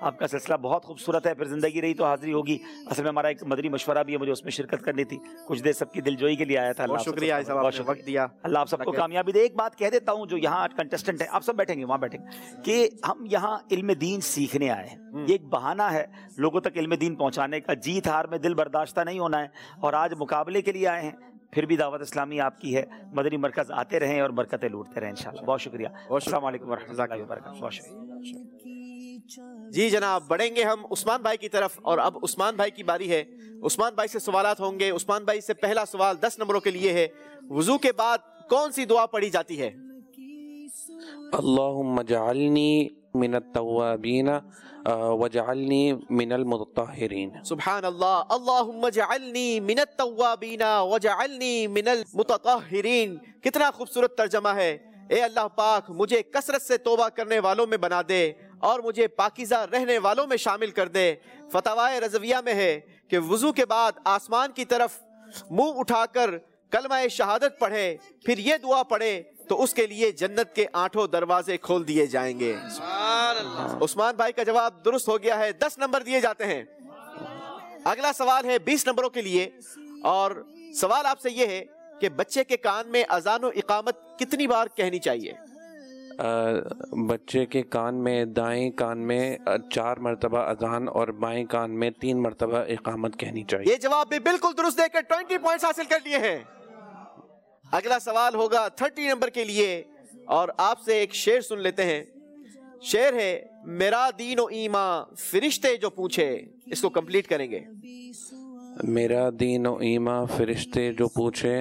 Speaker 10: آپ کا سلسلہ بہت خوبصورت ہے، پھر زندگی رہی تو حاضری ہوگی. اصل میں ہمارا ایک مدنی مشورہ بھی ہے، مجھے اس میں شرکت کرنی تھی، کچھ دیر سب کی دل جوئی کے لیے آیا تھا.
Speaker 1: بہت شکریہ آپ نے وقت دیا.
Speaker 10: اللہ آپ سب کو کامیابی دے. ایک بات کہہ دیتا ہوں، جو یہاں کنٹسٹنٹ ہیں، آپ سب بیٹھیں گے وہاں بیٹھیں گے، کہ ہم یہاں علم دین سیکھنے آئے ہیں. یہ ایک بہانہ ہے لوگوں تک علم دین پہنچانے کا. جیت ہار میں دل برداشتہ نہیں ہونا ہے، اور آج مقابلے کے لیے آئے ہیں. پھر بھی دعوت اسلامی آپ کی ہے. مدنی مرکز آتے رہیں اور برکتیں لوٹتے رہیں انشاءاللہ. بہت شکریہ. السلام علیکم ورحمۃ اللہ وبرکاتہ. بہت شکریہ.
Speaker 1: جی جناب، بڑھیں گے ہم عثمان بھائی کی طرف، اور اب عثمان بھائی کی باری ہے. عثمان بھائی سے سوالات ہوں گے. عثمان بھائی سے پہلا سوال 10 نمبروں کے لیے ہے. وضو کے بعد کون سی دعا پڑھی جاتی ہے؟
Speaker 6: اللہم اجعلنی من التوابین وجعلنی من المتطہرین.
Speaker 1: سبحان اللہ. اللہم اجعلنی من التوابین وجعلنی من المتطہرین. کتنا خوبصورت ترجمہ ہے. اے اللہ پاک، مجھے کثرت سے توبہ کرنے والوں میں بنا دے اور مجھے پاکیزہ رہنے والوں میں شامل کر دے. فتاوی رضویہ میں ہے کہ وضو کے بعد آسمان کی طرف منہ اٹھا کر کلمہ شہادت پڑھے، پھر یہ دعا پڑھے تو اس کے لیے جنت کے 8 دروازے کھول دیے جائیں گے. عثمان بھائی کا جواب درست ہو گیا ہے. 10 نمبر دیے جاتے ہیں. اگلا سوال ہے 20 نمبروں کے لیے، اور سوال آپ سے یہ ہے کہ بچے کے کان میں اذان و اقامت کتنی بار کہنی چاہیے؟
Speaker 6: بچے کے کان میں، دائیں کان میں 4 مرتبہ اذان اور بائیں کان میں 3 مرتبہ اقامت کہنی چاہیے.
Speaker 1: یہ جواب بھی بالکل درست دے کر 20 پوائنٹس حاصل کر لیے ہیں. اگلا سوال ہوگا 30 نمبر کے لیے، اور آپ سے ایک شعر سن لیتے ہیں. شعر ہے: میرا دین و ایمان فرشتے جو پوچھے. اس کو کمپلیٹ کریں گے.
Speaker 6: میرا دین و ایمان فرشتے جو پوچھے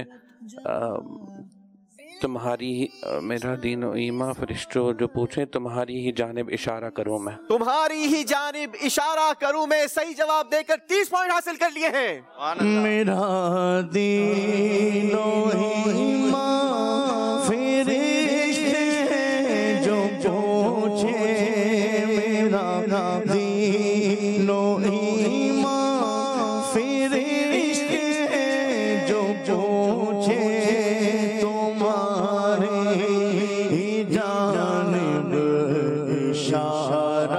Speaker 6: تمہاری، میرا دین و ایمان فرشتوں جو پوچھیں تمہاری ہی جانب اشارہ کروں میں.
Speaker 1: تمہاری ہی جانب اشارہ کروں میں. صحیح جواب دے کر 30 پوائنٹ حاصل کر لیے ہیں.
Speaker 13: میرا دین و ایمان فرشتے جو پوچھے، میرا دین و ایمان فرشتے جو پوچھے جانب اشارہ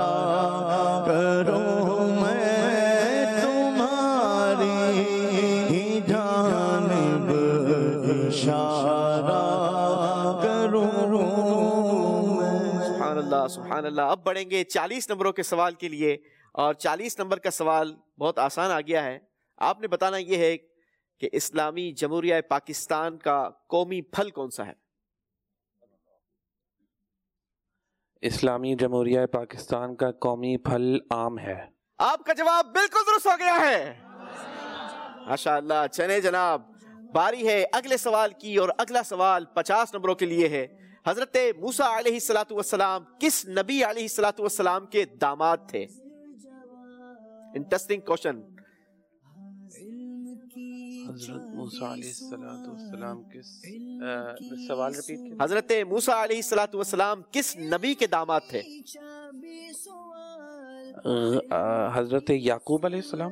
Speaker 13: کروں میں، تمہاری جانب اشارہ کروں میں.
Speaker 1: سبحان اللہ سبحان اللہ. اب بڑھیں گے 40 نمبروں کے سوال کے لیے، اور 40 نمبر کا سوال بہت آسان آ گیا ہے. آپ نے بتانا یہ ہے کہ اسلامی جمہوریہ پاکستان کا قومی پھل کون سا ہے؟
Speaker 6: اسلامی جمہوریہ پاکستان کا قومی پھل آم ہے.
Speaker 1: آپ کا جواب بالکل درست ہو گیا ہے. ماشاءاللہ. چلیں جناب، باری ہے اگلے سوال کی، اور اگلا سوال 50 نمبروں کے لیے ہے. حضرت موسیٰ علیہ السلام کس نبی علیہ السلام کے داماد تھے؟ Interesting question.
Speaker 6: حضرت موسیٰ علیہ السلام کس سوال ریپیٹ کیا؟
Speaker 1: حضرت موسیٰ علیہ السلام کس نبی کے داماد تھے؟
Speaker 6: حضرت یعقوب علیہ السلام.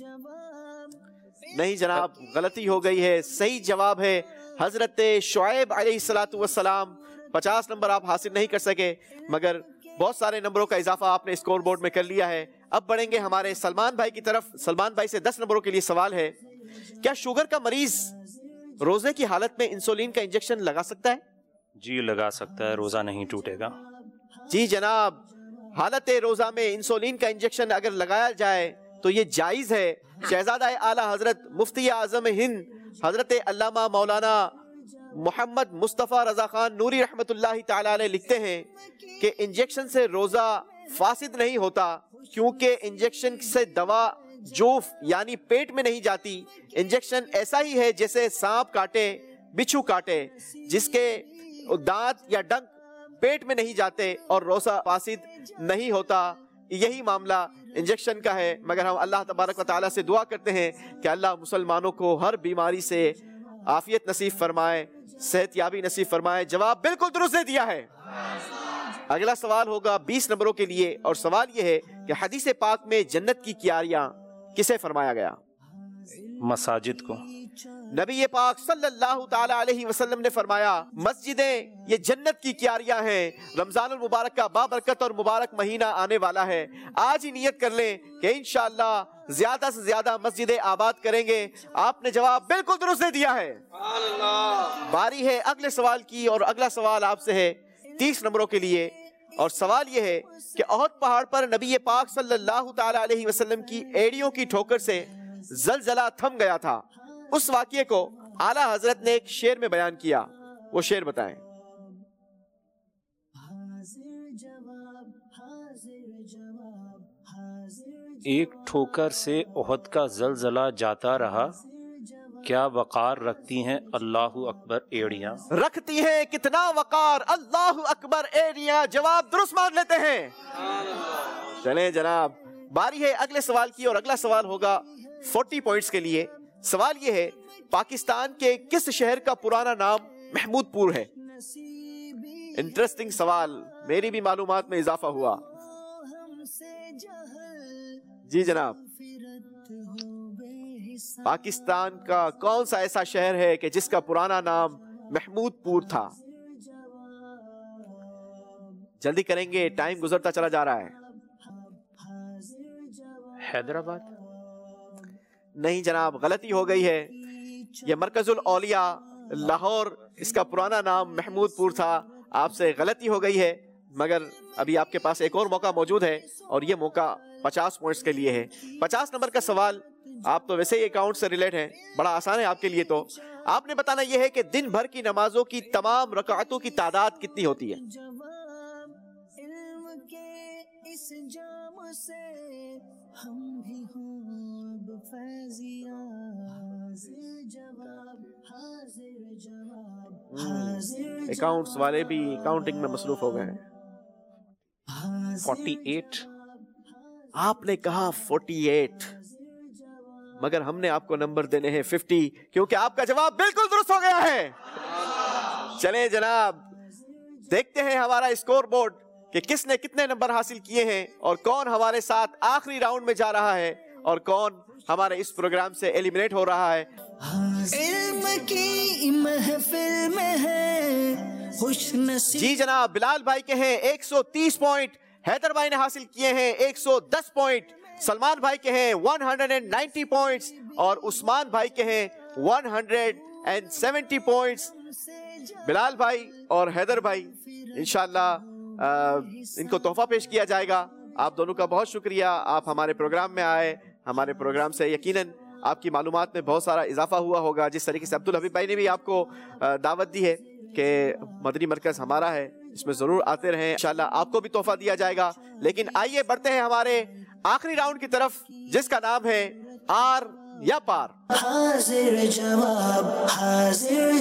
Speaker 1: نہیں جناب، غلطی ہو گئی ہے. صحیح جواب ہے حضرت شعیب علیہ السلام. 50 نمبر آپ حاصل نہیں کر سکے، مگر بہت سارے نمبروں کا اضافہ آپ نے اسکور بورڈ میں کر لیا ہے. اب بڑھیں گے ہمارے سلمان بھائی کی طرف. سلمان بھائی سے 10 نمبروں کے لیے سوال ہے: کیا شوگر کا مریض روزے کی حالت میں انسولین کا انجیکشن لگا سکتا ہے؟
Speaker 8: جی لگا سکتا ہے، روزہ نہیں ٹوٹے گا.
Speaker 1: جی جناب، حالت روزہ میں انسولین کا انجیکشن اگر لگایا جائے تو یہ جائز ہے. شہزادہ اعلیٰ حضرت مفتی اعظم ہند حضرت علامہ مولانا محمد مصطفیٰ رضا خان نوری رحمت اللہ تعالی علیہ لکھتے ہیں کہ انجیکشن سے روزہ فاسد نہیں ہوتا، کیونکہ انجیکشن سے دوا جوف یعنی پیٹ میں نہیں جاتی. انجیکشن ایسا ہی ہے جیسے سانپ کاٹے، بچھو کاٹے، جس کے دانت یا ڈنک پیٹ میں نہیں جاتے اور روزہ فاسد نہیں ہوتا. یہی معاملہ انجیکشن کا ہے. مگر ہم اللہ تبارک و تعالیٰ سے دعا کرتے ہیں کہ اللہ مسلمانوں کو ہر بیماری سے عافیت نصیب فرمائے، صحت یابی نصیب فرمائے. جواب بالکل درست دے دیا ہے. اگلا سوال ہوگا 20 نمبروں کے لیے، اور سوال یہ ہے کہ حدیث پاک میں جنت کی کیاریاں کسے فرمایا گیا؟
Speaker 8: مساجد کو.
Speaker 2: نبی پاک صلی اللہ تعالی علیہ وسلم نے فرمایا مسجدیں یہ جنت کی کیاریاں ہیں، رمضان المبارک کا بابرکت اور مبارک مہینہ آنے والا ہے، آج ہی نیت کر لیں کہ انشاءاللہ زیادہ سے زیادہ مسجدیں آباد کریں گے۔ آپ نے جواب بالکل درست دے دیا ہے۔ باری ہے اگلے سوال کی، اور اگلا سوال آپ سے ہے 30 نمبروں کے لیے، اور سوال یہ ہے کہ احد پہاڑ پر نبی پاک صلی اللہ تعالی علیہ وسلم کی ایڑیوں کی ٹھوکر سے زلزلہ تھم گیا تھا، اس واقعے کو اعلیٰ حضرت نے ایک شعر میں بیان کیا، وہ شعر بتائیں۔
Speaker 8: ایک ٹھوکر سے احد کا زلزلہ جاتا رہا، کیا وقار رکھتی ہیں اللہ اکبر ایڑیاں؟
Speaker 2: رکھتی ہیں کتنا وقار اللہ اکبر ایڑیاں، جواب درست مان لیتے ہیں۔ چلیں جناب، باری ہے اگلے سوال کی، اور اگلا سوال ہوگا 40 پوائنٹس کے لیے۔ سوال یہ ہے پاکستان کے کس شہر کا پرانا نام محمود پور ہے؟ انٹرسٹنگ سوال، میری بھی معلومات میں اضافہ ہوا۔ جی جناب، پاکستان کا کون سا ایسا شہر ہے کہ جس کا پرانا نام محمود پور تھا؟ جلدی کریں گے، ٹائم گزرتا چلا جا رہا ہے۔
Speaker 8: حیدرآباد؟
Speaker 2: نہیں جناب، غلطی ہو گئی ہے، یہ مرکز الاولیاء لاہور، اس کا پرانا نام محمود پور تھا۔ آپ سے غلطی ہو گئی ہے، مگر ابھی آپ کے پاس ایک اور موقع موجود ہے، اور یہ موقع 50 پوائنٹس کے لیے ہے۔ 50 نمبر کا سوال، آپ تو ویسے ہی اکاؤنٹ سے ریلیٹ ہیں، بڑا آسان ہے آپ کے لیے۔ تو آپ نے بتانا یہ ہے کہ دن بھر کی نمازوں کی تمام رکعتوں کی تعداد کتنی ہوتی ہے؟ اکاؤنٹس والے بھی کاؤنٹنگ میں مصروف ہو گئے ہیں۔
Speaker 8: 48۔
Speaker 2: آپ نے کہا 48، مگر ہم نے آپ کو نمبر دینے ہیں 50، کیونکہ آپ کا جواب بالکل درست ہو گیا ہے۔ چلیں جناب، دیکھتے ہیں ہمارا اسکور بورڈ کہ کس نے کتنے نمبر حاصل کیے ہیں، اور کون ہمارے ساتھ آخری راؤنڈ میں جا رہا ہے، اور کون ہمارے اس پروگرام سے ایلیمنیٹ ہو رہا ہے۔
Speaker 11: علم کی محفل میں ہے خوش نصیب۔
Speaker 2: جی جناب، بلال بھائی کے ہیں 130 پوائنٹ، حیدر بھائی نے حاصل کیے ہیں 110 پوائنٹ، سلمان بھائی کے ہیں 190 پوائنٹس، اور عثمان بھائی کے ہیں 170 پوائنٹس۔ بلال بھائی اور حیدر بھائی انشاءاللہ ان کو تحفہ پیش کیا جائے گا۔ آپ دونوں کا بہت شکریہ، آپ ہمارے پروگرام میں آئے۔ ہمارے پروگرام سے یقیناً آپ کی معلومات میں بہت سارا اضافہ ہوا ہوگا، جس طریقے سے عبدالحبیب بھائی نے بھی آپ کو دعوت دی ہے کہ مدنی مرکز ہمارا ہے، اس میں ضرور آتے رہیں، انشاءاللہ آپ کو بھی تحفہ دیا جائے گا۔ لیکن آئیے بڑھتے ہیں ہمارے آخری راؤنڈ کی طرف، جس کا نام ہے آر یا پار۔
Speaker 11: حاضر جواب، حاضر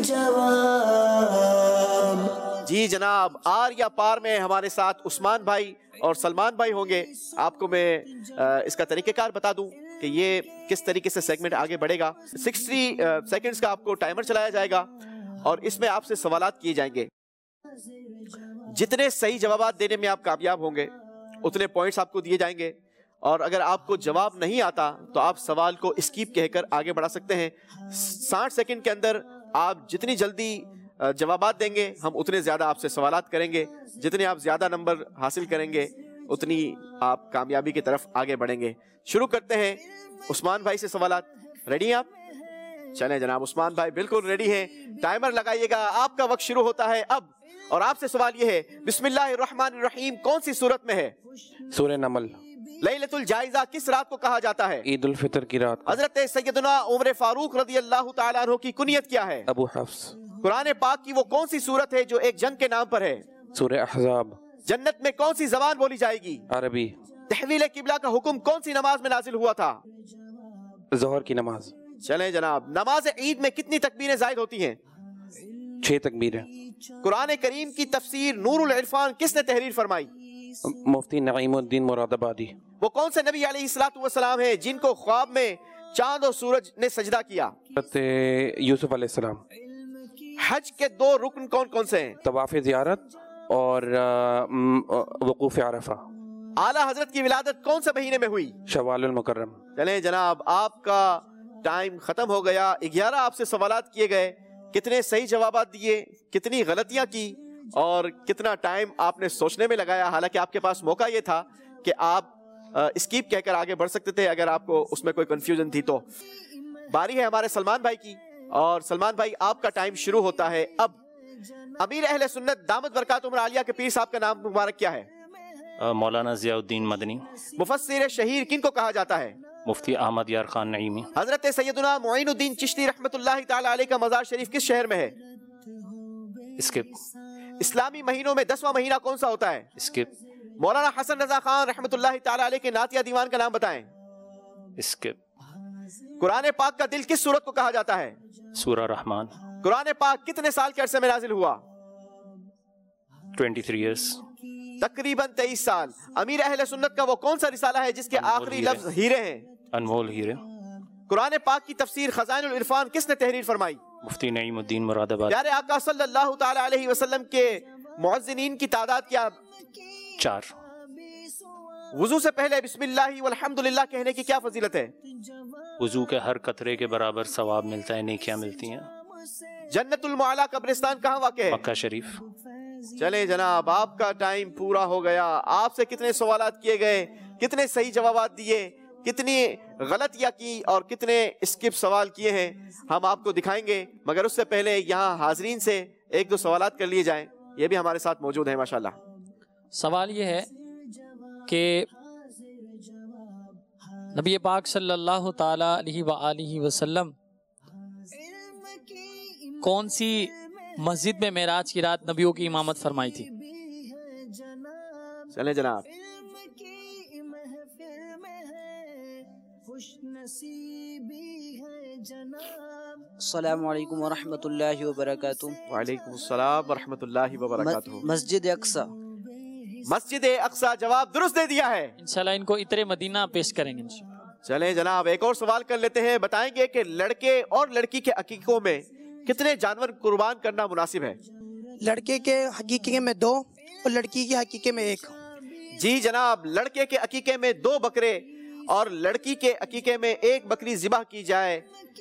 Speaker 11: جواب۔
Speaker 2: جی جناب، آر یا پار میں ہمارے ساتھ عثمان بھائی اور سلمان بھائی ہوں گے۔ آپ کو میں اس کا طریقہ کار بتا دوں کہ یہ کس طریقے سے سیگمنٹ آگے بڑھے گا۔ 60 سیکنڈز کا آپ کو ٹائمر چلایا جائے گا، اور اس میں آپ سے سوالات کیے جائیں گے۔ جتنے صحیح جوابات دینے میں آپ کامیاب ہوں گے اتنے پوائنٹس آپ کو دیے جائیں گے، اور اگر آپ کو جواب نہیں آتا تو آپ سوال کو اسکیپ کہہ کر آگے بڑھا سکتے ہیں۔ 60 سیکنڈ کے اندر آپ جتنی جلدی جوابات دیں گے ہم اتنے زیادہ آپ سے سوالات کریں گے، جتنے آپ زیادہ نمبر حاصل کریں گے اتنی آپ کامیابی کی طرف آگے بڑھیں گے۔ شروع کرتے ہیں عثمان بھائی سے سوالات۔ ریڈی ہیں آپ؟ چلیں جناب، عثمان بھائی بالکل ریڈی ہیں، ٹائمر لگائیے گا، آپ کا وقت شروع ہوتا ہے اب۔ اور آپ سے سوال یہ ہے، بسم اللہ الرحمن الرحیم کون سی سورت میں ہے؟
Speaker 6: سورہ نمل۔
Speaker 2: لیلۃ الجائزہ کس رات کو کہا جاتا ہے؟
Speaker 6: عید الفطر کی رات۔
Speaker 2: حضرت سیدنا عمر فاروق رضی اللہ تعالیٰ عنہ کی کنیت کیا ہے؟
Speaker 6: ابو حفص۔
Speaker 2: قرآن پاک کی وہ کون سی سورت ہے جو ایک جنگ کے نام پر ہے؟
Speaker 6: سورہ احزاب۔
Speaker 2: جنت میں کون سی زبان بولی جائے گی؟
Speaker 6: عربی۔
Speaker 2: تحویل قبلہ کا حکم کون سی نماز میں نازل ہوا تھا؟
Speaker 6: ظہر کی نماز۔
Speaker 2: چلیں جناب، نماز عید میں کتنی تکبیریں زائد ہوتی ہیں؟
Speaker 6: 6 تکبیریں۔
Speaker 2: قرآن کریم کی تفسیر نور العرفان کس نے تحریر فرمائی؟
Speaker 6: مفتی نعیم الدین مراد آبادی۔
Speaker 2: وہ کون سے نبی علیہ السلام ہیں جن کو خواب میں چاند اور سورج نے سجدہ کیا؟
Speaker 6: حضرت یوسف علیہ السلام۔
Speaker 2: حج کے 2 رکن کون کون سے ہیں؟
Speaker 6: طواف زیارت اور وقوف عرفہ۔
Speaker 2: اعلیٰ حضرت کی ولادت کون سے مہینے میں ہوئی؟
Speaker 6: شوال المکرم۔
Speaker 2: چلیں جناب، آپ کا ٹائم ختم ہو گیا. 11 آپ سے سوالات کیے گئے, کتنے صحیح جوابات دیے, کتنی غلطیاں کی اور کتنا ٹائم آپ نے سوچنے میں لگایا. حالانکہ آپ کے پاس موقع یہ تھا کہ آپ اسکیپ کہہ کر آگے بڑھ سکتے تھے اگر آپ کو اس میں کوئی کنفیوژن تھی. تو باری ہے ہمارے سلمان بھائی کی, اور سلمان بھائی آپ کا ٹائم شروع ہوتا ہے اب. امیر اہل سنت دامت برکاتہم العالیہ کے پیر صاحب کا نام مبارک کیا ہے؟
Speaker 8: مولانا ضیاء الدین مدنی.
Speaker 2: مفسر شہیر کن کو کہا جاتا ہے؟
Speaker 8: مفتی احمد یار خان نعیمی.
Speaker 2: حضرت سیدنا معین الدین چشتی رحمۃ اللہ تعالی علیہ کا مزار شریف کس شہر میں ہے؟
Speaker 8: اسکپ.
Speaker 2: اسلامی مہینوں میں 10واں مہینہ کون سا ہوتا ہے؟
Speaker 8: اسکپ.
Speaker 2: مولانا حسن رضا خان رحمۃ اللہ تعالی علیہ کے نعتیہ دیوان کا نام بتائیں.
Speaker 8: اسکپ.
Speaker 2: قرآن پاک کا دل کس سورت کو کہا جاتا ہے؟
Speaker 8: سورہ رحمان.
Speaker 2: قرآن پاک کتنے سال کے عرصے میں نازل ہوا؟
Speaker 8: 23 years.
Speaker 2: تقریباً 23 سال. امیر اہل سنت کا وہ کون سا رسالہ ہے جس کے آخری لفظ ہیرے ہیں؟
Speaker 8: انمول ہیرے.
Speaker 2: قرآن پاک کی تفسیر خزائن العرفان کس نے تحریر فرمائی؟
Speaker 8: مفتی نعیم الدین مراد آباد.
Speaker 2: پیارے آقا صلی اللہ تعالی علیہ وسلم کے مؤذنین کی تعداد کیا؟
Speaker 8: 4.
Speaker 2: وضو سے پہلے بسم اللہ والحمدللہ کہنے کی کیا فضیلت ہے؟
Speaker 8: وضو کے ہر قطرے کے برابر ثواب ملتا ہے, نیکیاں ملتی ہیں.
Speaker 2: جنت المعلا قبرستان کہاں واقع ہے؟
Speaker 8: مکہ شریف.
Speaker 2: چلیں جناب, آپ کا ٹائم پورا ہو گیا. آپ سے کتنے سوالات کیے گئے, کتنے صحیح جوابات دیے, کتنی غلطیاں کی اور کتنے اسکپ سوال کیے ہیں ہم آپ کو دکھائیں گے, مگر اس سے پہلے یہاں حاضرین سے 1-2 سوالات کر لیے جائیں. یہ بھی ہمارے ساتھ موجود ہیں ماشاءاللہ.
Speaker 17: سوال یہ ہے کہ نبی پاک صلی اللہ تعالی علیہ وآلہ وسلم کون سی مسجد میں معراج کی رات نبیوں کی امامت فرمائی تھی؟
Speaker 2: چلیں جناب.
Speaker 18: السلام علیکم ورحمۃ اللہ وبرکاتہ.
Speaker 2: وعلیکم السلام ورحمۃ اللہ وبرکاتہ.
Speaker 18: مسجد اقصی.
Speaker 2: مسجد اقصی جواب درست دے دیا ہے.
Speaker 17: انشاءاللہ ان کو عطر مدینہ پیش کریں گے.
Speaker 2: چلیں جناب, ایک اور سوال کر لیتے ہیں. بتائیں گے کہ لڑکے اور لڑکی کے عقیقوں میں کتنے جانور قربان کرنا مناسب ہے؟
Speaker 19: لڑکے کے حقیقے میں 2 اور لڑکی کے حقیقے میں 1.
Speaker 2: جی جناب, لڑکے کے عقیقے میں 2 بکرے اور لڑکی کے عقیقے میں 1 بکری ذبح کی جائے.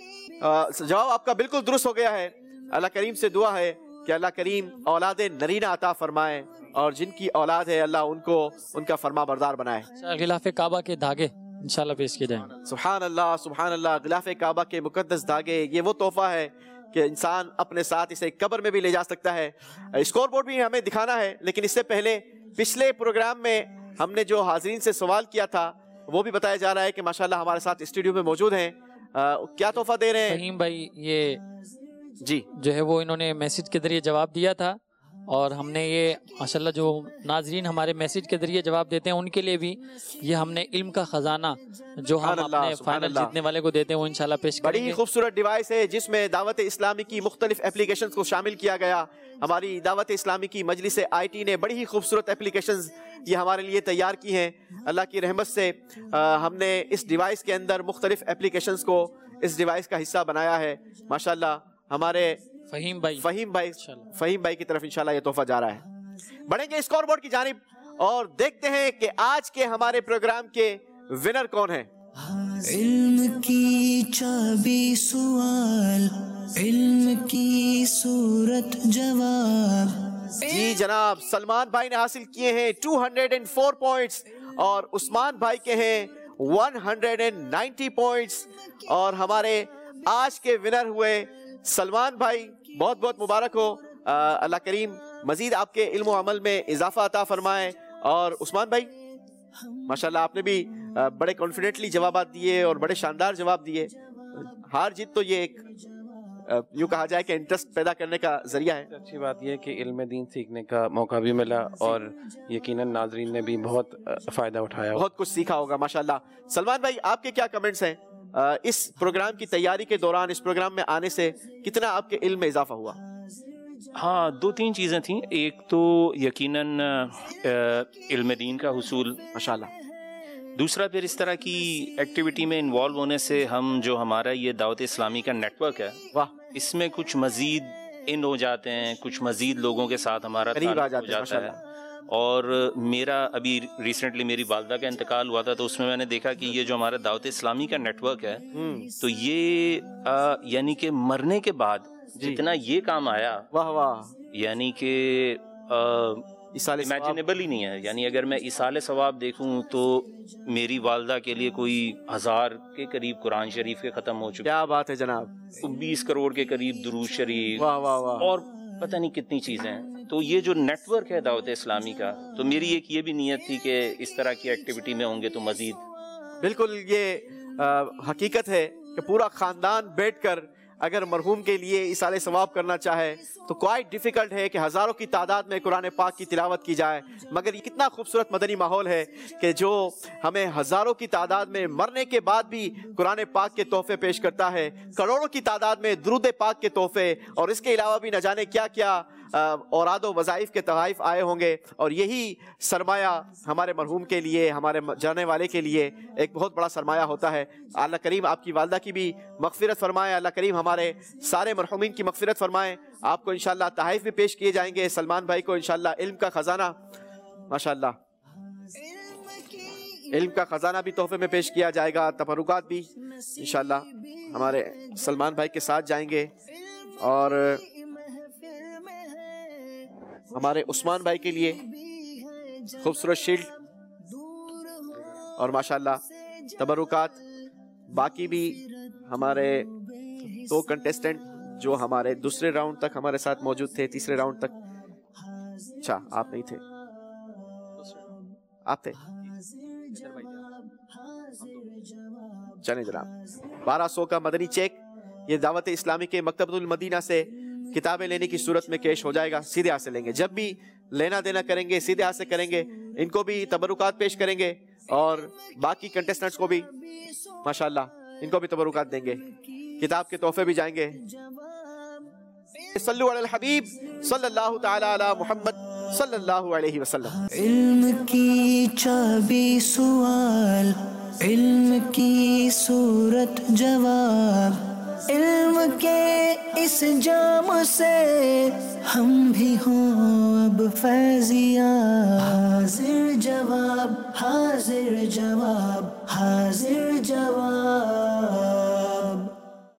Speaker 2: جواب آپ کا بالکل درست ہو گیا ہے. اللہ کریم سے دعا ہے کہ اللہ کریم اولاد نرینہ عطا فرمائے اور جن کی اولاد ہے اللہ ان کو ان کا فرما بردار بنائے.
Speaker 17: غلاف کعبہ کے دھاگے انشاءاللہ پیش کیے جائیں.
Speaker 2: سبحان اللہ سبحان اللہ. غلاف کعبہ کے مقدس دھاگے, یہ وہ تحفہ ہے کہ انسان اپنے ساتھ اسے قبر میں بھی لے جا سکتا ہے. اسکور بورڈ بھی ہمیں دکھانا ہے, لیکن اس سے پہلے پچھلے پروگرام میں ہم نے جو حاضرین سے سوال کیا تھا وہ بھی بتایا جا رہا ہے کہ ماشاءاللہ ہمارے ساتھ اسٹوڈیو میں موجود ہیں. کیا تحفہ دے رہے ہیں؟
Speaker 17: فہیم بھائی یہ
Speaker 2: جی
Speaker 17: جو ہے وہ انہوں نے میسج کے ذریعے جواب دیا تھا, اور ہم نے یہ ماشاءاللہ جو ناظرین ہمارے میسج کے ذریعے جواب دیتے ہیں ان کے لیے بھی یہ ہم نے علم کا خزانہ جو ہم اپنے فائنل جیتنے والے کو دیتے ہیں وہ انشاءاللہ پیش کریں گے.
Speaker 2: بڑی خوبصورت ڈیوائس ہے جس میں دعوت اسلامی کی مختلف اپلیکیشنز کو شامل کیا گیا. ہماری دعوت اسلامی کی مجلس IT نے بڑی ہی خوبصورت اپلیکیشنز یہ ہمارے لیے تیار کی ہیں. اللہ کی رحمت سے ہم نے اس ڈیوائس کے اندر مختلف اپلیکیشنز کو اس ڈیوائس کا حصہ بنایا ہے. ماشاءاللہ ہمارے فہیم بھائی کی طرف انشاءاللہ یہ تحفہ جا رہا ہے. بڑھیں گے اسکور بورڈ کی جانب اور دیکھتے ہیں کہ آج کے ہمارے پروگرام کے ونر کون ہیں.
Speaker 11: علم کی چابی سوال, علم کی صورت جواب.
Speaker 2: جی جناب, سلمان بھائی نے حاصل کیے ہیں 204 پوائنٹس اور عثمان بھائی کے ہیں 190 پوائنٹس, اور ہمارے آج کے ونر ہوئے سلمان بھائی. بہت بہت مبارک ہو. اللہ کریم مزید آپ کے علم و عمل میں اضافہ عطا فرمائے. اور عثمان بھائی ماشاءاللہ آپ نے بھی بڑے کانفیڈنٹلی جوابات دیے اور بڑے شاندار جواب دیے. ہار جیت تو یہ ایک یوں کہا جائے کہ انٹرسٹ پیدا کرنے کا ذریعہ ہے.
Speaker 6: اچھی بات یہ ہے کہ علم دین سیکھنے کا موقع بھی ملا اور یقیناً ناظرین نے بھی بہت فائدہ اٹھایا,
Speaker 2: بہت کچھ سیکھا ہوگا ماشاءاللہ. سلمان بھائی آپ کے کیا کمنٹس ہیں اس پروگرام کی تیاری کے دوران, اس پروگرام میں آنے سے کتنا آپ کے علم میں اضافہ ہوا؟
Speaker 8: ہاں 2-3 چیزیں تھیں. ایک تو یقیناً علم دین کا حصول
Speaker 2: ماشاءاللہ.
Speaker 8: دوسرا پھر اس طرح کی ایکٹیویٹی میں انوالو ہونے سے ہم جو ہمارا یہ دعوت اسلامی کا نیٹ ورک ہے اس میں کچھ مزید ان ہو جاتے ہیں, کچھ مزید لوگوں کے ساتھ ہمارا تعلق ہو جاتا ہے. اور میرا ابھی ریسنٹلی میری والدہ کا انتقال ہوا تھا، تو اس میں میں نے دیکھا کہ یہ جو ہمارا دعوت اسلامی کا نیٹ ورک ہے، تو یہ یعنی کہ مرنے کے بعد جتنا یہ کام آیا،
Speaker 2: واہ واہ،
Speaker 8: یعنی کہ امیجنیبل ہی نہیں ہے. یعنی اگر میں ایصال ثواب دیکھوں تو میری والدہ کے لیے کوئی 1000 کے قریب قرآن شریف کے ختم ہو چکے.
Speaker 2: کیا بات ہے جناب.
Speaker 8: 20 کروڑ کے قریب درود شریف،
Speaker 2: واہ واہ واہ،
Speaker 8: اور پتہ نہیں کتنی چیزیں ہیں. تو یہ جو نیٹ ورک ہے دعوت اسلامی کا، تو میری ایک یہ بھی نیت تھی کہ اس طرح کی ایکٹیویٹی میں ہوں گے تو مزید.
Speaker 2: بالکل یہ حقیقت ہے کہ پورا خاندان بیٹھ کر اگر مرحوم کے لیے ایصال ثواب کرنا چاہے تو کوائٹ ڈیفیکلٹ ہے کہ ہزاروں کی تعداد میں قرآن پاک کی تلاوت کی جائے، مگر یہ کتنا خوبصورت مدنی ماحول ہے کہ جو ہمیں ہزاروں کی تعداد میں مرنے کے بعد بھی قرآن پاک کے تحفے پیش کرتا ہے، کروڑوں کی تعداد میں درود پاک کے تحفے، اور اس کے علاوہ بھی نہ جانے کیا کیا اوراد و وظائف کے تحائف آئے ہوں گے. اور یہی سرمایہ ہمارے مرحوم کے لیے، ہمارے جانے والے کے لیے ایک بہت بڑا سرمایہ ہوتا ہے. اللہ کریم آپ کی والدہ کی بھی مغفرت فرمائے، اللہ کریم ہمارے سارے مرحومین کی مغفرت فرمائے. آپ کو انشاءاللہ تحائف بھی پیش کیے جائیں گے. سلمان بھائی کو انشاءاللہ علم کا خزانہ، ماشاءاللہ علم کا خزانہ بھی تحفے میں پیش کیا جائے گا. تبرکات بھی انشاءاللہ ہمارے سلمان بھائی کے ساتھ جائیں گے. اور ہمارے عثمان بھائی کے لیے خوبصورت شیلڈ اور ماشاءاللہ تبرکات. باقی بھی ہمارے 2 کنٹیسٹنٹ جو ہمارے دوسرے راؤنڈ تک ہمارے ساتھ موجود تھے، تیسرے راؤنڈ تک. اچھا آپ نہیں تھے، آپ تھے. چلیں جناب، 1200 کا مدنی چیک یہ دعوت اسلامی کے مکتبۃ المدینہ سے کتابیں لینے کی صورت میں کیش ہو جائے گا. سیدھے ہاتھ سے لیں گے، جب بھی لینا دینا کریں گے سیدھے ہاتھ سے کریں گے. ان کو بھی تبرکات پیش کریں گے اور باقی کنٹیسٹنٹس کو بھی ماشاءاللہ ان کو بھی تبرکات دیں گے. کتاب کے تحفے بھی جائیں گے. صلو علی الحبیب صلی اللہ تعالی علی محمد صلی اللہ علیہ وسلم.
Speaker 11: علم کی چابی سوال، علم کی صورت جواب، علم کے اس جام سے ہم بھی ہوں اب فیضیاب. حاضر جواب، حاضر جواب، حاضر جواب.